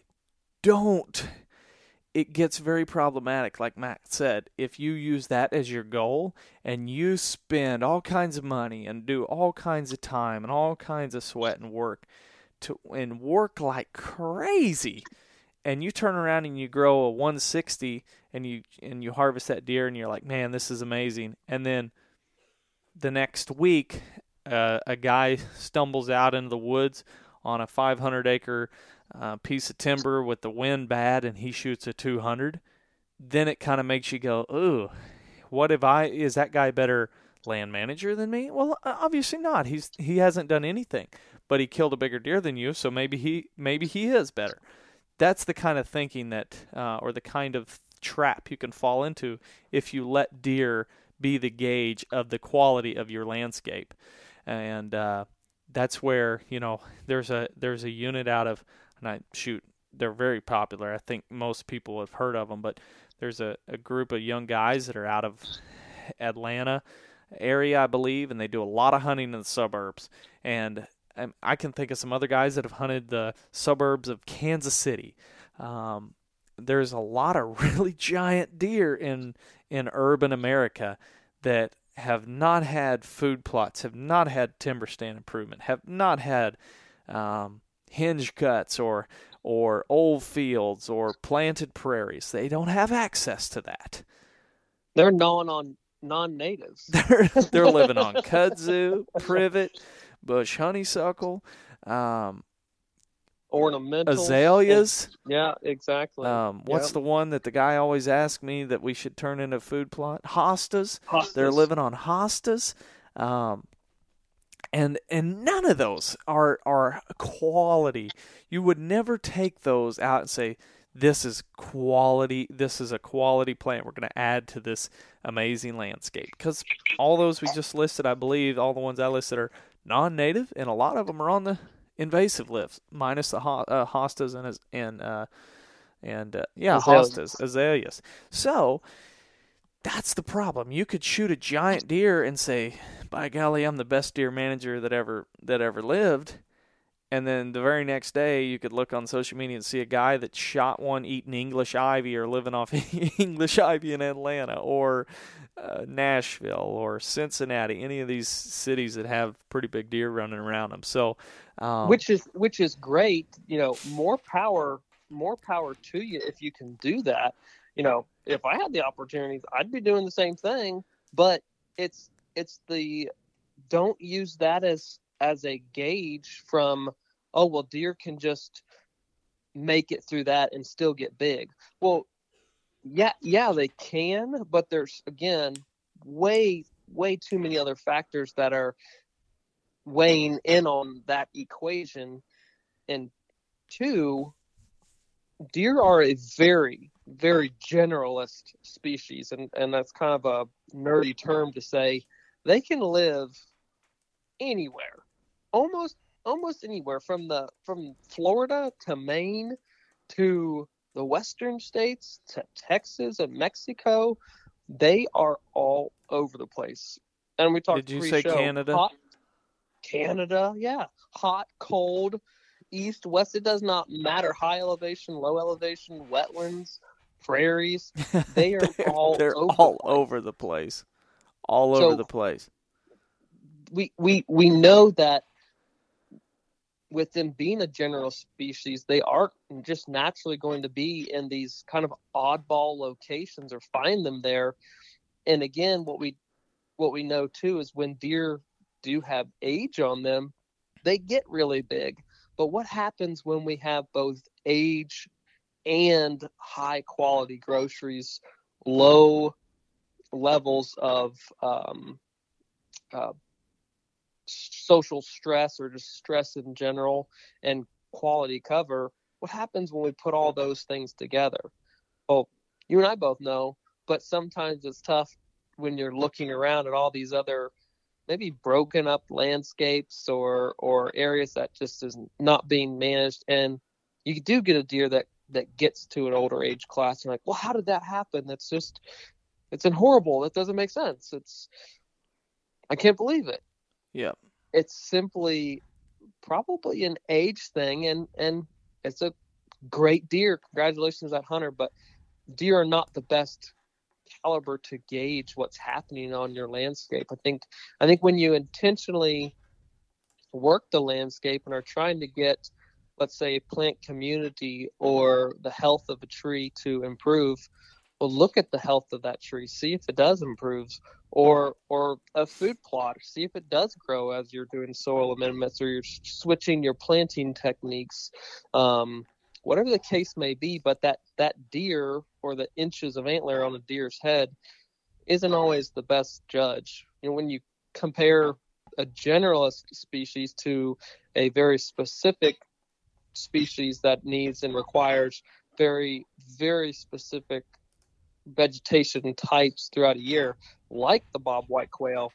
don't. It gets very problematic, like Matt said, if you use that as your goal and you spend all kinds of money and do all kinds of time and all kinds of sweat and work to and work like crazy, and you turn around and you grow a one sixty and you and you harvest that deer and you're like, man, this is amazing. And then the next week, uh, a guy stumbles out into the woods on a five hundred acre uh, piece of timber with the wind bad, and he shoots a two hundred. Then it kind of makes you go, ooh, what if I, is that guy better land manager than me? Well, obviously not. He's he hasn't done anything, but he killed a bigger deer than you, so maybe he maybe he is better. That's the kind of thinking that, uh, or the kind of trap you can fall into if you let deer be the gauge of the quality of your landscape. And uh, that's where, you know, there's a there's a unit out of, and I shoot, they're very popular. I think most people have heard of them, but there's a, a group of young guys that are out of Atlanta area, I believe, and they do a lot of hunting in the suburbs. And I can think of some other guys that have hunted the suburbs of Kansas City. Um, there's a lot of really giant deer in in urban America that have not had food plots, have not had timber stand improvement, have not had um, hinge cuts or or old fields or planted prairies. They don't have access to that. They're gnawing on non-natives. they're they're living on kudzu, privet, bush honeysuckle, um, ornamental azaleas. Yeah, exactly. Um, what's yep. the one that the guy always asks me that we should turn into a food plot? Hostas. Hostas. They're living on hostas. Um, And and none of those are are quality. You would never take those out and say, this is quality, this is a quality plant we're going to add to this amazing landscape. Because all those we just listed, I believe, all the ones I listed are non-native, and a lot of them are on the invasive list, minus the ho- uh, hostas and, and, uh, and uh, yeah, Azaleas. hostas, azaleas. So that's the problem. You could shoot a giant deer and say, by golly, I'm the best deer manager that ever that ever lived. And then the very next day, you could look on social media and see a guy that shot one eating English ivy or living off English ivy in Atlanta or uh, Nashville or Cincinnati, any of these cities that have pretty big deer running around them. So, um, which is which is great. You know, more power, more power to you if you can do that. You know, if I had the opportunities, I'd be doing the same thing. But it's it's the don't use that as as a gauge from, oh, well, deer can just make it through that and still get big. Well, yeah, yeah, they can, but there's, again, way, way too many other factors that are weighing in on that equation. And two, deer are a very, very generalist species, and, and that's kind of a nerdy term to say they can live anywhere. Almost, almost anywhere from the from Florida to Maine to the western states to Texas and Mexico, they are all over the place. And we talked. Did you say Canada? Hot, Canada, yeah, hot, cold, east, west. It does not matter. High elevation, low elevation, wetlands, prairies. They are they're, all. They're over all the over the place. All so, over the place. We we we know that. With them being a general species, they are just naturally going to be in these kind of oddball locations or find them there. And again, what we what we know too is when deer do have age on them, they get really big. But what happens when we have both age and high quality groceries, low levels of um, uh, social stress or just stress in general and quality cover? What happens when we put all those things together? Well, you and I both know, but sometimes it's tough when you're looking around at all these other maybe broken up landscapes or or areas that just is not being managed, and you do get a deer that that gets to an older age class and like, well, how did that happen? That's just it's horrible. That doesn't make sense. It's I can't believe it. Yeah. It's simply probably an age thing, and, and it's a great deer. Congratulations, that hunter. But deer are not the best caliber to gauge what's happening on your landscape. I think I think when you intentionally work the landscape and are trying to get, let's say, a plant community or the health of a tree to improve, well, look at the health of that tree, see if it does improve, or or a food plot, see if it does grow as you're doing soil amendments or you're switching your planting techniques, um, whatever the case may be. But that, that deer or the inches of antler on a deer's head isn't always the best judge. You know, when you compare a generalist species to a very specific species that needs and requires very, very specific vegetation types throughout a year, like the bobwhite quail,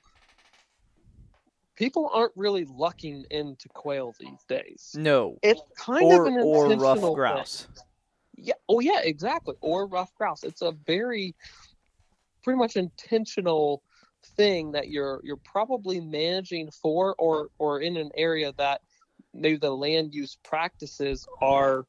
people aren't really lucking into quail these days. No. It's kind or, of an or intentional rough grouse. thing. Yeah. Oh, yeah, exactly. Or rough grouse. It's a very pretty much intentional thing that you're you're probably managing for, or or in an area that maybe the land use practices are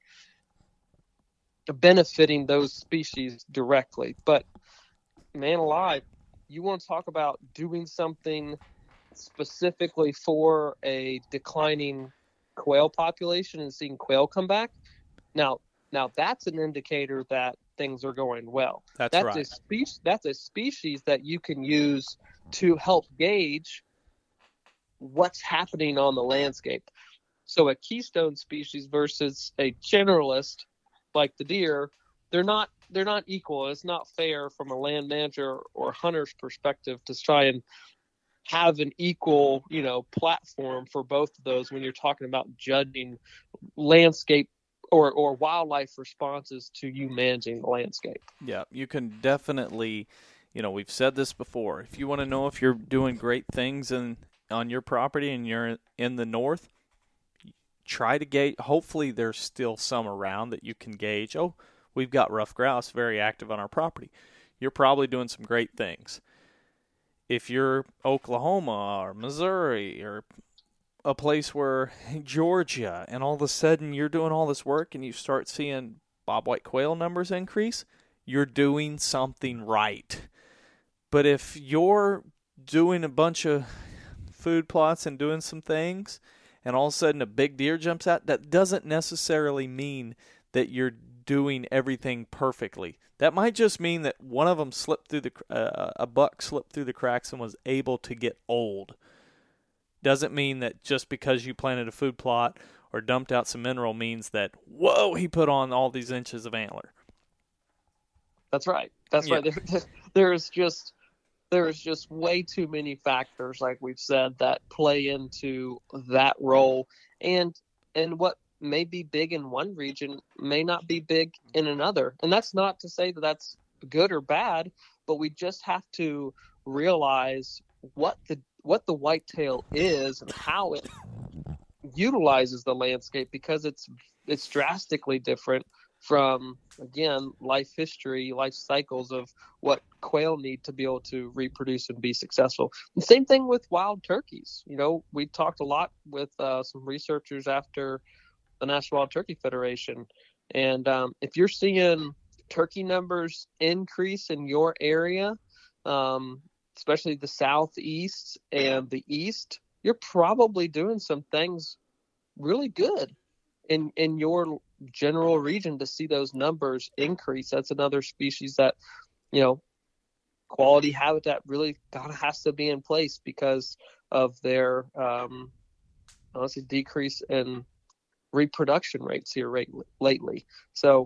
benefiting those species directly. But man alive, you want to talk about doing something specifically for a declining quail population and seeing quail come back. Now, now that's an indicator that things are going well. That's, that's right. A species, that's a species that you can use to help gauge what's happening on the landscape. So a keystone species versus a generalist like the deer, they're not they're not equal. It's not fair from a land manager or hunter's perspective to try and have an equal, you know, platform for both of those when you're talking about judging landscape or, or wildlife responses to you managing the landscape. Yeah, you can definitely, you know, we've said this before. If you want to know if you're doing great things in on your property and you're in the north, try to gauge. Hopefully there's still some around that you can gauge. Oh, we've got ruffed grouse very active on our property. You're probably doing some great things. If you're Oklahoma or Missouri or a place where Georgia, and all of a sudden you're doing all this work and you start seeing bobwhite quail numbers increase, you're doing something right. But if you're doing a bunch of food plots and doing some things, and all of a sudden a big deer jumps out, that doesn't necessarily mean that you're doing everything perfectly. That might just mean that one of them slipped through the uh, a buck slipped through the cracks and was able to get old. Doesn't mean that just because you planted a food plot or dumped out some mineral means that, whoa, he put on all these inches of antler. That's right. That's Yeah. right. There, there's just there's just way too many factors, like we've said, that play into that role, and and what may be big in one region may not be big in another. And that's not to say that that's good or bad, but we just have to realize what the what the whitetail is and how it utilizes the landscape, because it's it's drastically different from, again, life history, life cycles of what quail need to be able to reproduce and be successful. The same thing with wild turkeys. You know, we talked a lot with uh, some researchers after the National Wild Turkey Federation. And um, if you're seeing turkey numbers increase in your area, um, especially the southeast and the east, you're probably doing some things really good in in your general region to see those numbers increase. That's another species that, you know, quality habitat really kind of has to be in place because of their um, honestly decrease in reproduction rates here right, lately. So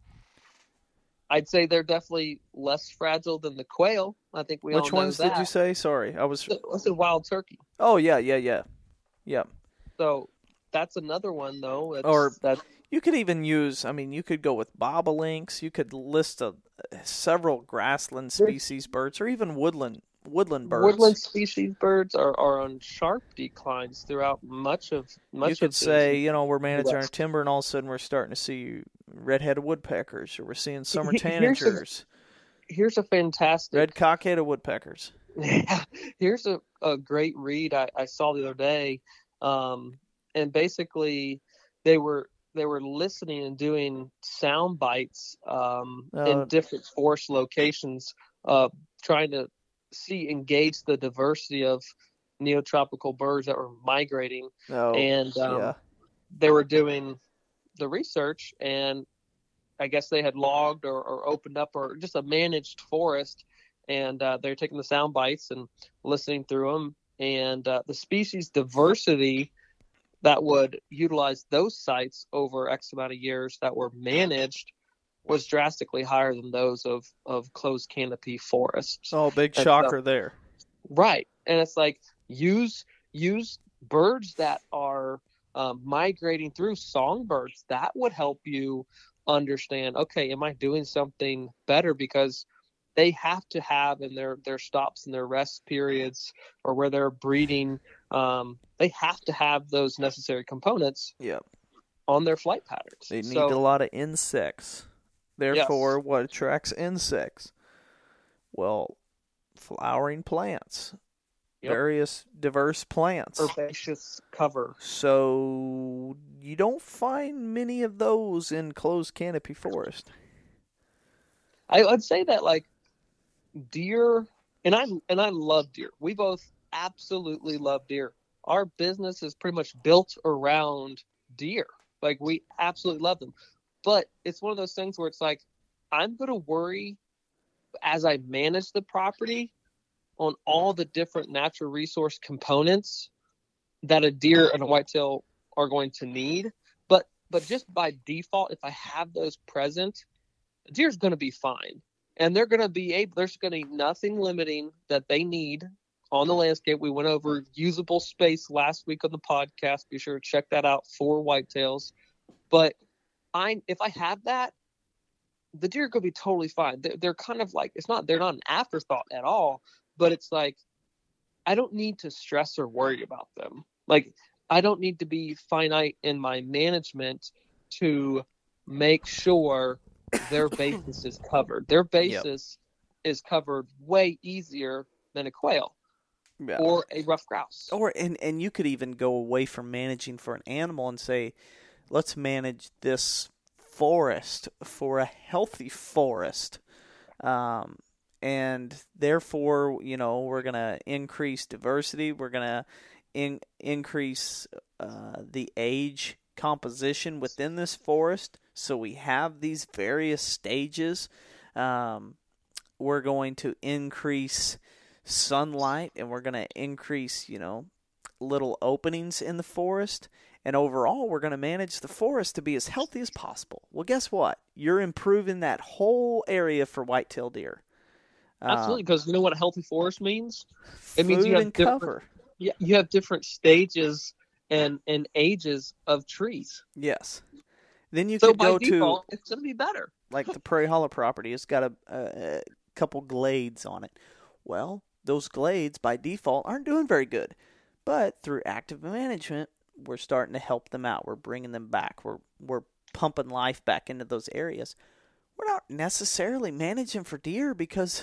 I'd say they're definitely less fragile than the quail. I think we Which all know ones that. did you say? Sorry, I was. I said wild turkey. Oh yeah, yeah, yeah, yeah. So that's another one though. It's, Or that you could even use. I mean, you could go with bobolinks. You could list a, several grassland species birds, or even woodland woodland birds. woodland species birds are, are on sharp declines throughout much of much. You could of say, the, you know, we're managing our West. timber, and all of a sudden we're starting to see red-headed woodpeckers, or we're seeing summer Here's a- tanagers, Here's a fantastic red cockaded woodpeckers. Yeah, here's a, a great read I, I saw the other day, um, and basically they were they were listening and doing sound bites um, Uh, in different forest locations, uh, trying to see engage the diversity of neotropical birds that were migrating, Oh, and um, yeah. they were doing the research, and I guess they had logged or, or opened up or just a managed forest. And uh, they're taking the sound bites and listening through them. And uh, the species diversity that would utilize those sites over X amount of years that were managed was drastically higher than those of, of closed canopy forests. Oh, big And shocker so- there. Right. And it's like use use birds that are um, migrating through, songbirds. That would help you understand, okay, am I doing something better? Because they have to have in their, their stops and their rest periods, or where they're breeding, um, they have to have those necessary components Yep. on their flight patterns. They need So, a lot of insects. Therefore, what attracts insects? Well, flowering plants, Yep. various diverse plants. herbaceous cover. So you don't find many of those in closed canopy forest. I would say that, like, deer, and I and I love deer. We both absolutely love deer. Our business is pretty much built around deer. Like, we absolutely love them. But it's one of those things where it's like, I'm going to worry as I manage the property on all the different natural resource components that a deer and a whitetail are going to need. But but just by default, if I have those present, the deer's going to be fine. And they're going to be able, there's going to be nothing limiting that they need on the landscape. We went over usable space last week on the podcast. Be sure to check that out for whitetails. But I, if I have that, the deer are going to be totally fine. They're, they're kind of like, it's not, they're not an afterthought at all, but it's like, I don't need to stress or worry about them. Like, I don't need to be finite in my management to make sure their basis is covered. Their basis yep. is covered way easier than a quail. Yeah. Or a rough grouse. Or and, and you could even go away from managing for an animal and say, let's manage this forest for a healthy forest. Um, and therefore, you know, we're going to increase diversity. We're going to in, increase uh, the age composition within this forest. So we have these various stages. Um, we're going to increase sunlight, and we're going to increase, you know, little openings in the forest, and overall we're going to manage the forest to be as healthy as possible. Well, guess what? You're improving that whole area for whitetail deer. Absolutely, because um, you know what a healthy forest means? It means you have different, cover. Yeah, you have different stages and and ages of trees. Yes. Then you so could by go default, to it's going to be better. Like the Prairie Hollow property, it's got a, a, a couple glades on it. Well, those glades by default aren't doing very good, but through active management, we're starting to help them out. We're bringing them back. We're we're pumping life back into those areas. We're not necessarily managing for deer, because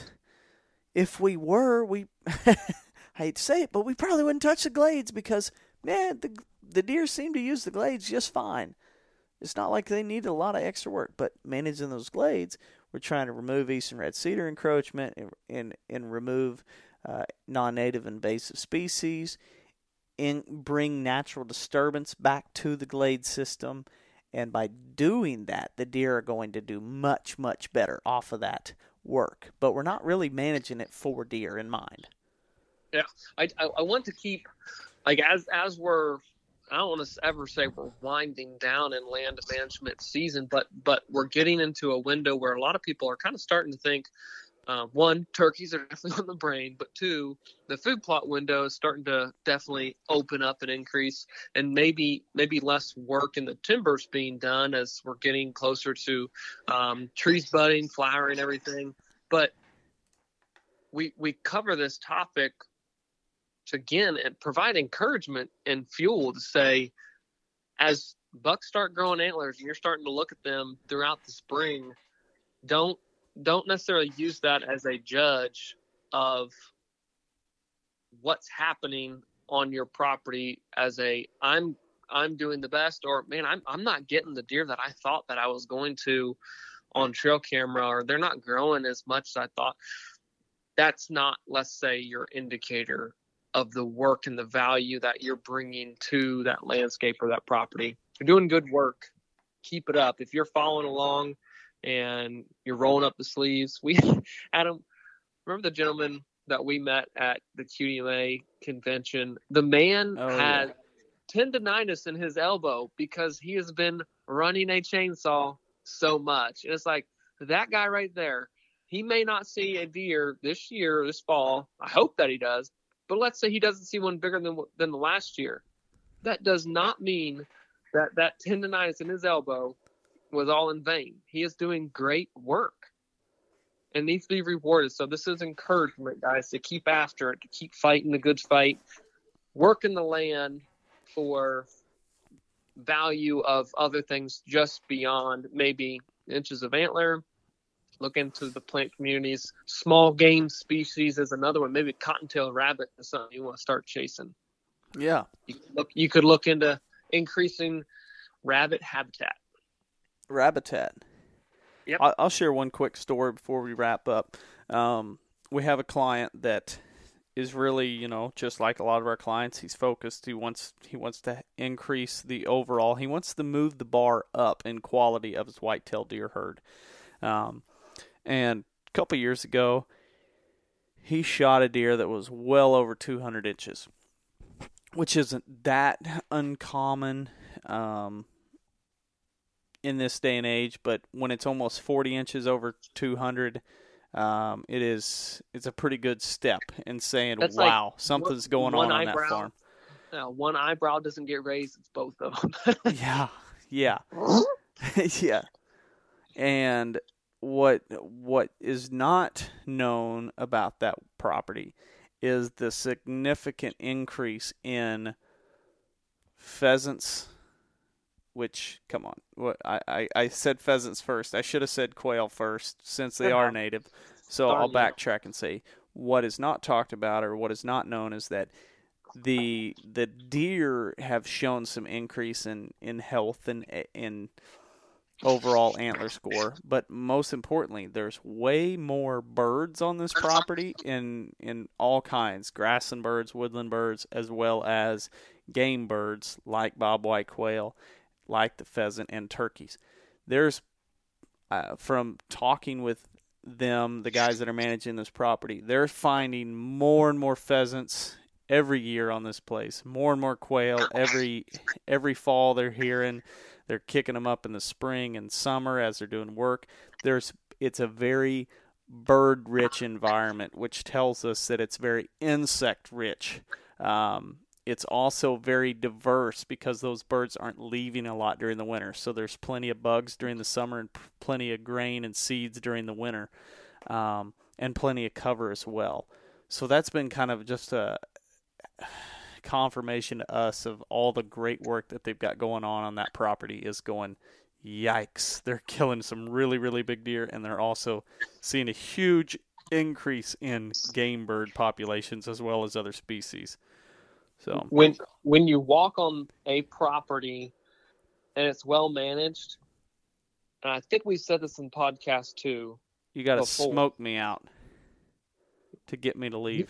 if we were, we I hate to say it, but we probably wouldn't touch the glades, because man, the the deer seem to use the glades just fine. It's not like they need a lot of extra work, but managing those glades, we're trying to remove eastern red cedar encroachment and and, and remove uh, non-native invasive species, and bring natural disturbance back to the glade system. And by doing that, the deer are going to do much, much better off of that work. But we're not really managing it for deer in mind. Yeah, I, I, I want to keep, like, as as we're, I don't want to ever say we're winding down in land management season, but but we're getting into a window where a lot of people are kind of starting to think, uh, one, turkeys are definitely on the brain, but two, the food plot window is starting to definitely open up and increase, and maybe maybe less work in the timbers being done as we're getting closer to um, trees budding, flowering, everything. But we we cover this topic to, again, and provide encouragement and fuel to say, as bucks start growing antlers and you're starting to look at them throughout the spring, don't don't necessarily use that as a judge of what's happening on your property as a I'm I'm doing the best, or man, I'm I'm not getting the deer that I thought that I was going to on trail camera, or they're not growing as much as I thought. That's not, let's say, your indicator of the work and the value that you're bringing to that landscape or that property. You're doing good work. Keep it up. If you're following along and you're rolling up the sleeves, we, Adam, remember the gentleman that we met at the Q D M A convention? The man oh, had yeah. tendonitis in his elbow because he has been running a chainsaw so much. And it's like, that guy right there, he may not see a deer this year, this fall. I hope that he does. But let's say he doesn't see one bigger than than the last year. That does not mean that that tendonitis in his elbow was all in vain. He is doing great work and needs to be rewarded. So this is encouragement, guys, to keep after it, to keep fighting the good fight, working the land for value of other things just beyond maybe inches of antler. Look into the plant communities. Small game species is another one. Maybe cottontail rabbit is something you want to start chasing. Yeah. You could look, you could look into increasing rabbit habitat. Rabbitat. Yep. I'll, I'll share one quick story before we wrap up. Um, we have a client that is really, you know, just like a lot of our clients. He's focused. He wants he wants to increase the overall. He wants to move the bar up in quality of his whitetail deer herd. Um, and a couple years ago, he shot a deer that was well over two hundred inches, which isn't that uncommon um, in this day and age. But when it's almost forty inches over two hundred, um, it is it's a pretty good step in saying, That's wow, like something's one- going one on on that eyebrow. farm. Uh, one eyebrow doesn't get raised; it's both of them. Yeah, yeah, yeah. And what what is not known about that property is the significant increase in pheasants. Which, come on, what I, I, I said pheasants first. I should have said quail first, since they are native. So I'll backtrack and say what is not talked about, or what is not known, is that the the deer have shown some increase in, in health and in overall antler score. But most importantly, there's way more birds on this property in in all kinds, grassland birds, woodland birds, as well as game birds like bobwhite quail, like the pheasant and turkeys. There's, uh, from talking with them, the guys that are managing this property, they're finding more and more pheasants every year on this place. More and more quail every every fall. They're hearing, they're kicking them up in the spring and summer as they're doing work. There's, it's a very bird-rich environment, which tells us that it's very insect-rich. Um, It's also very diverse because those birds aren't leaving a lot during the winter. So there's plenty of bugs during the summer and p- plenty of grain and seeds during the winter, um, and plenty of cover as well. So that's been kind of just a confirmation to us of all the great work that they've got going on on that property. Is going, yikes, they're killing some really, really big deer, and they're also seeing a huge increase in game bird populations as well as other species. So when when you walk on a property and it's well managed, and I think we said this in podcast too, you got to before. smoke me out to get me to leave.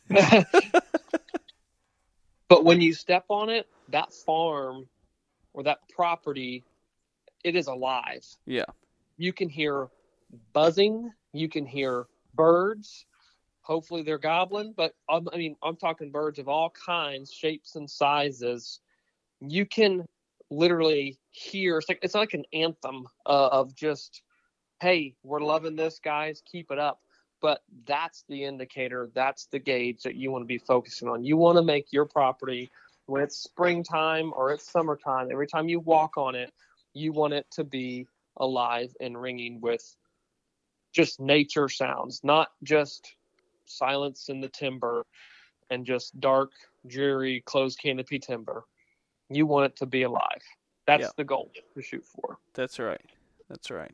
But when you step on it, that farm or that property, it is alive. Yeah. You can hear buzzing. You can hear birds. Hopefully they're gobbling, but um, I mean, I'm talking birds of all kinds, shapes, and sizes. You can literally hear, it's like, it's like an anthem uh, of just, hey, we're loving this, guys, keep it up. But that's the indicator, that's the gauge that you want to be focusing on. You want to make your property, when it's springtime or it's summertime, every time you walk on it, you want it to be alive and ringing with just nature sounds, not just silence in the timber and just dark, dreary, closed canopy timber. You want it to be alive. That's yeah. the goal to shoot for. That's right. That's right.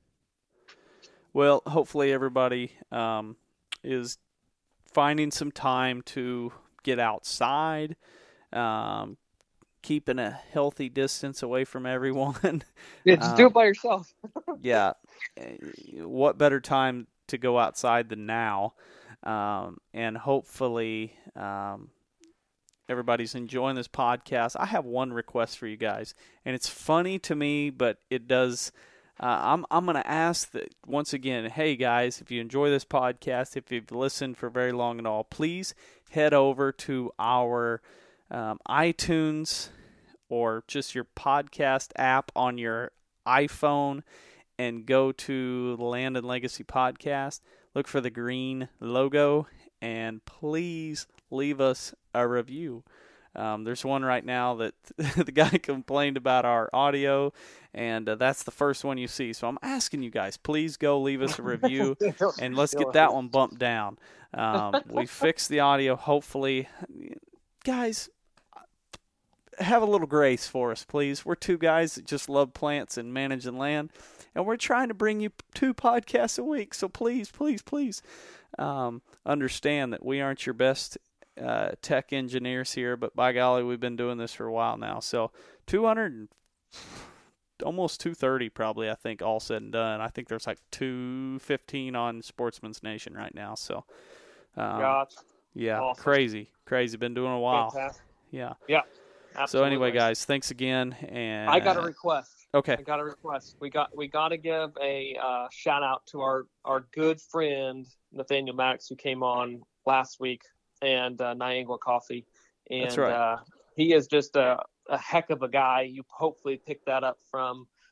Well, hopefully everybody um, is finding some time to get outside, um, keeping a healthy distance away from everyone. Yeah, just um, do it by yourself. Yeah. What better time to go outside than now? Um, and hopefully um, everybody's enjoying this podcast. I have one request for you guys, and it's funny to me, but it does. Uh, I'm I'm going to ask that once again. Hey guys, if you enjoy this podcast, if you've listened for very long at all, please head over to our um, iTunes or just your podcast app on your iPhone and go to the Land and Legacy Podcast. Look for the green logo, and please leave us a review. Um, there's one right now that the guy complained about our audio, and uh, that's the first one you see. So I'm asking you guys, please go leave us a review, and let's get that one bumped down. Um, we fixed the audio, hopefully. Guys, have a little grace for us, please. We're two guys that just love plants and managing land, and we're trying to bring you two podcasts a week. So please, please, please um, understand that we aren't your best uh, tech engineers here, but by golly, we've been doing this for a while now. So two hundred, almost two thirty probably, I think, all said and done. I think there's like two fifteen on Sportsman's Nation right now. So um, Gotcha. yeah, Awesome. crazy, crazy. Been doing it a while. Fantastic. Yeah. Yeah. So Absolutely. anyway, guys, thanks again. And I got a request. Okay. I got a request. We got we got to give a uh, shout out to our, our good friend Nathaniel Maddox, who came on last week, and uh, Niangua Coffee. And That's right. uh, he is just a, a heck of a guy. You hopefully picked that up from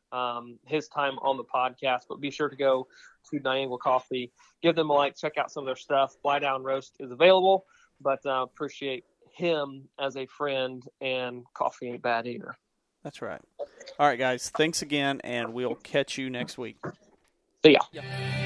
um, his time on the podcast. But be sure to go to Niangua Coffee, give them a like, check out some of their stuff. Fly Down Roast is available, but uh, appreciate him as a friend, and coffee ain't bad either. That's right. All right, guys. Thanks again, and we'll catch you next week. See ya. Yeah.